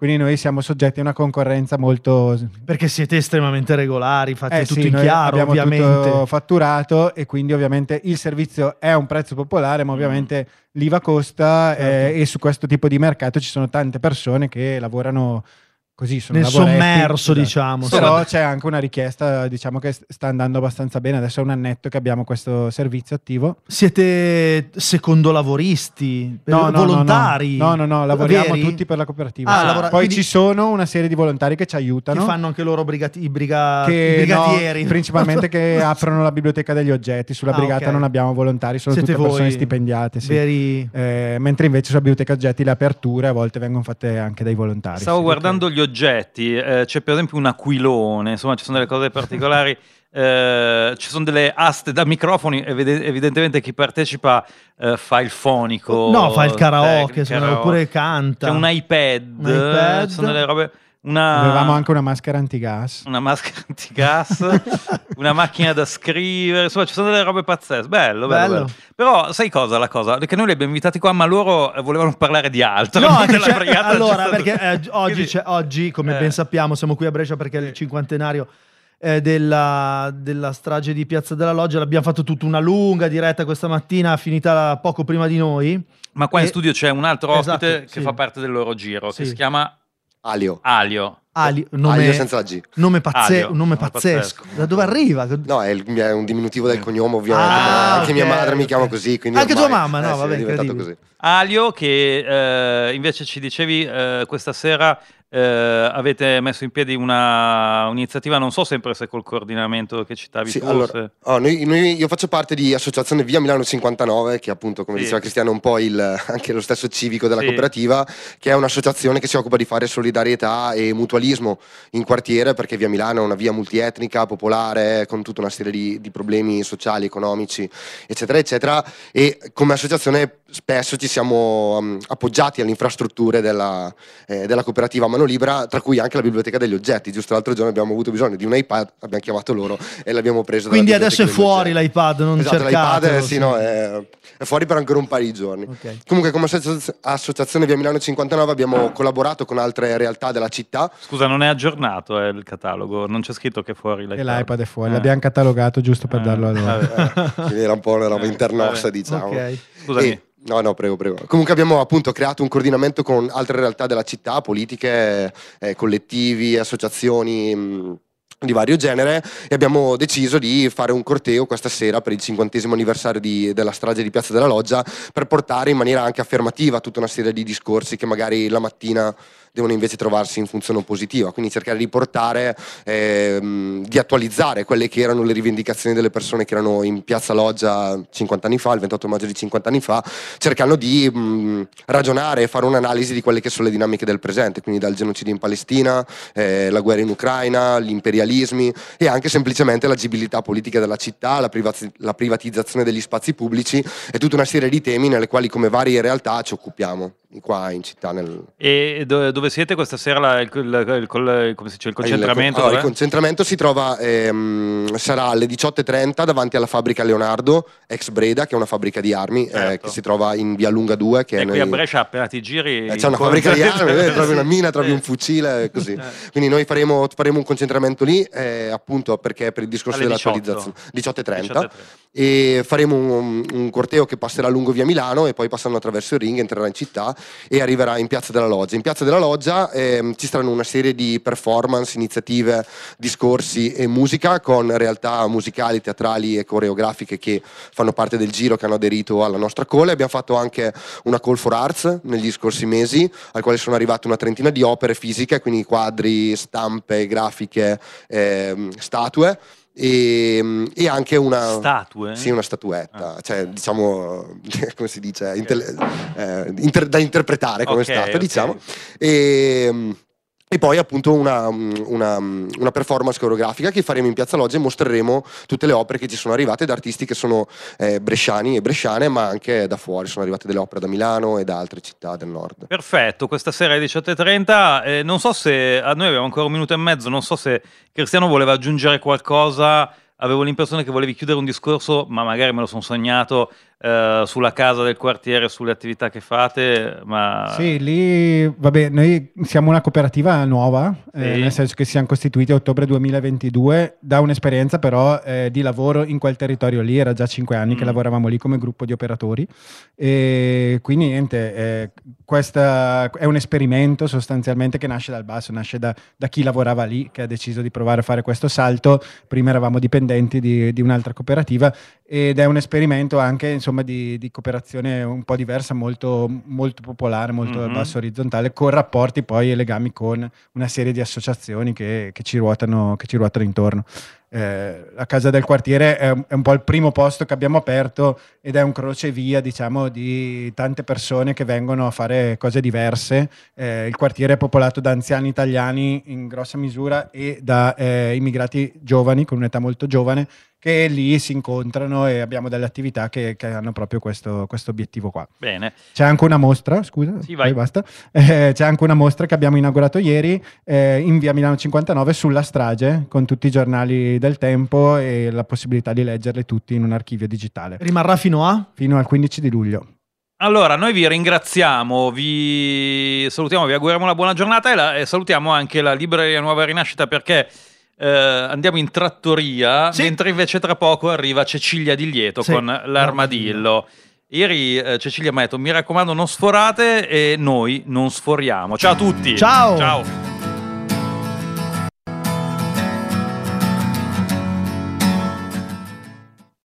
quindi noi siamo soggetti a una concorrenza molto... Perché siete estremamente regolari, fate Eh tutto sì, in noi chiaro, abbiamo ovviamente. tutto fatturato e quindi ovviamente il servizio è a un prezzo popolare, ma ovviamente l'I V A costa Certo. eh, e su questo tipo di mercato ci sono tante persone che lavorano così, sono Nel lavoretti. sommerso, Esatto. diciamo. Però Sì. c'è anche una richiesta, diciamo che sta andando abbastanza bene, adesso è un annetto che abbiamo questo servizio attivo. Siete secondo lavoristi, No, no, volontari? No, no, no, no, lavoriamo Veri? tutti per la cooperativa. Ah, Sì. lavora- Poi quindi- ci sono una serie di volontari che ci Che aiutano. fanno anche loro brigati- i, briga- Che, i brigadieri. no, principalmente che aprono la biblioteca degli oggetti. Sulla Ah, brigata ok. non abbiamo volontari, sono Siete tutte persone voi stipendiate. Sì. veri- Eh, mentre invece sulla biblioteca oggetti le aperture a volte vengono fatte anche dai volontari. Stavo sì. guardando gli oggetti, eh, c'è per esempio un aquilone, insomma ci sono delle cose particolari, eh, ci sono delle aste da microfoni, evide- evidentemente chi partecipa eh, fa il fonico. No, fa il karaoke, tecnico, se no, karaoke. oppure canta. C'è un iPad, Un iPad. ci sono delle robe... Una... Avevamo anche una maschera antigas. una maschera antigas, una macchina da scrivere, insomma ci sono delle robe pazzesche, bello, bello, Bello. bello. Però sai cosa la cosa? Che noi li abbiamo invitati qua ma loro eh, volevano parlare di altro. No, non che della c'è- brigata, allora, c'è stato- perché eh, oggi, Quindi- c'è- oggi, come Eh. ben sappiamo, siamo qui a Brescia perché è il cinquantenario eh, della, della strage di Piazza della Loggia. L'abbiamo fatto tutta una lunga diretta questa mattina, finita poco prima di noi. Ma qua in E- studio c'è un altro ospite Esatto, che sì. fa parte del loro giro, Sì. che si chiama Alio. Alio. Ali, nome, Alio senza la G. nome, pazze- Alio, un nome nome pazzesco. pazzesco. Da dove arriva? No, è, il- è un diminutivo del cognome ovviamente, Ah, ma anche ok, mia madre mi ok. chiama così, quindi Anche ormai- tua mamma, no, eh sì, vabbè, è diventato incredibile. così. Alio che eh, invece ci dicevi eh, questa sera eh, avete messo in piedi una un'iniziativa, non so sempre se col coordinamento che citavi Sì, tu. allora, se- oh, noi- noi- io faccio parte di Associazione Via Milano cinquantanove, che appunto, come Sì. diceva Cristiano, è un po' il, anche lo stesso civico della Sì. cooperativa, che è un'associazione che si occupa di fare solidarietà e mutualismo in quartiere, perché Via Milano è una via multietnica, popolare, con tutta una serie di, di problemi sociali, economici, eccetera, eccetera, e come associazione spesso ci siamo um, appoggiati alle infrastrutture della, eh, della cooperativa a mano libera, tra cui anche la biblioteca degli oggetti. Giusto l'altro giorno abbiamo avuto bisogno di un iPad, abbiamo chiamato loro e l'abbiamo preso dalla Quindi adesso è biblioteca degli fuori oggetti. l'iPad, non Esatto, cercatelo. l'iPad sì, no, è, è fuori per ancora un paio di giorni. Ok. Comunque come associ- associazione Via Milano cinquantanove abbiamo collaborato con altre realtà della città. Scusa, non è aggiornato eh, il catalogo, non c'è scritto che è fuori E l'iPad. l'iPad è fuori, Eh. l'abbiamo catalogato giusto per Eh, darlo a loro. vabbè. Quindi era un po' una roba Eh, internossa, vabbè. diciamo. Ok. Scusami. E- no, no, prego, prego. Comunque abbiamo appunto creato un coordinamento con altre realtà della città, politiche, eh, collettivi, associazioni mh, di vario genere, e abbiamo deciso di fare un corteo questa sera per il cinquantesimo anniversario di- della strage di Piazza della Loggia, per portare in maniera anche affermativa tutta una serie di discorsi che magari la mattina devono invece trovarsi in funzione oppositiva, quindi cercare di portare, ehm, di attualizzare quelle che erano le rivendicazioni delle persone che erano in Piazza Loggia cinquanta anni fa, il ventotto maggio di cinquanta anni fa, cercando di mh, ragionare e fare un'analisi di quelle che sono le dinamiche del presente, quindi dal genocidio in Palestina, eh, la guerra in Ucraina, gli imperialismi e anche semplicemente l'agibilità politica della città, la, privaz- la privatizzazione degli spazi pubblici e tutta una serie di temi nelle quali come varie realtà ci occupiamo qua in città. Nel... E do- dove siete questa sera? La- il, il- il- il- come si dice, il concentramento? Allora, il dov'è? concentramento si trova, ehm, sarà alle diciotto e trenta davanti alla fabbrica Leonardo, ex Breda, che è una fabbrica di armi, eh, Certo. che si trova in via Lunga due. Che E è qui nei- a Brescia appena ti giri... Eh, c'è una fabbrica di armi, eh, trovi una mina, trovi Sì. un fucile, così. Eh. Quindi noi faremo, faremo un concentramento lì, eh, appunto perché per il discorso Alle dell'attualizzazione. diciotto e trenta. diciotto e trenta. E faremo un, un corteo che passerà lungo via Milano e poi passando attraverso il ring entrerà in città e arriverà in Piazza della Loggia. In Piazza della Loggia ehm, ci saranno una serie di performance, iniziative, discorsi e musica con realtà musicali, teatrali e coreografiche che fanno parte del giro, che hanno aderito alla nostra call. Abbiamo fatto anche una call for arts negli scorsi mesi, al quale sono arrivate una trentina di opere fisiche, quindi quadri, stampe, grafiche, ehm, statue. E, e anche una Statue? sì, una statuetta, cioè diciamo come si dice, intele- eh, inter- da interpretare come Ok, statua, ok. diciamo. E, e poi appunto una, una, una performance coreografica che faremo in Piazza Loggia e mostreremo tutte le opere che ci sono arrivate da artisti che sono eh, bresciani e bresciane, ma anche da fuori. Sono arrivate delle opere da Milano e da altre città del nord. Perfetto, questa sera alle diciotto e trenta, eh, non so se, a noi abbiamo ancora un minuto e mezzo, non so se Cristiano voleva aggiungere qualcosa, avevo l'impressione che volevi chiudere un discorso, ma magari me lo sono sognato, eh, sulla casa del quartiere, sulle attività che fate, ma... Sì, lì, vabbè, noi siamo una cooperativa nuova, Sì. eh, nel senso che siamo costituiti a ottobre duemilaventidue, da un'esperienza però eh, di lavoro in quel territorio lì, era già cinque anni Mm. che lavoravamo lì come gruppo di operatori, e quindi niente, eh, questa è un esperimento sostanzialmente che nasce dal basso, nasce da, da chi lavorava lì, che ha deciso di provare a fare questo salto. Prima eravamo dipendenti di, di un'altra cooperativa, ed è un esperimento anche insomma di, di cooperazione un po' diversa, molto, molto popolare, molto Mhm. dal basso orizzontale, con rapporti poi e legami con una serie di associazioni che, che ci ruotano, che ci ruotano intorno. Eh, la casa del quartiere è un, è un po' il primo posto che abbiamo aperto, ed è un crocevia, diciamo, di tante persone che vengono a fare cose diverse. Eh, il quartiere è popolato da anziani italiani in grossa misura e da eh, immigrati giovani, con un'età molto giovane, che lì si incontrano, e abbiamo delle attività che, che hanno proprio questo, questo obiettivo qua. Bene. C'è anche una mostra, scusa, Sì, vai. poi basta. Eh, c'è anche una mostra che abbiamo inaugurato ieri eh, in via Milano cinquantanove sulla strage, con tutti i giornali del tempo e la possibilità di leggerli tutti in un archivio digitale. Rimarrà fino a? Fino al quindici di luglio. Allora, noi vi ringraziamo, vi salutiamo, vi auguriamo una buona giornata e, la- e salutiamo anche la Libreria Nuova Rinascita, perché eh, andiamo in trattoria, Sì. mentre invece tra poco arriva Cecilia Di Lieto Sì, con l'armadillo. Ieri eh, Cecilia mi ha detto: mi raccomando, non sforate, e noi non sforiamo. Ciao a tutti. Ciao. Ciao.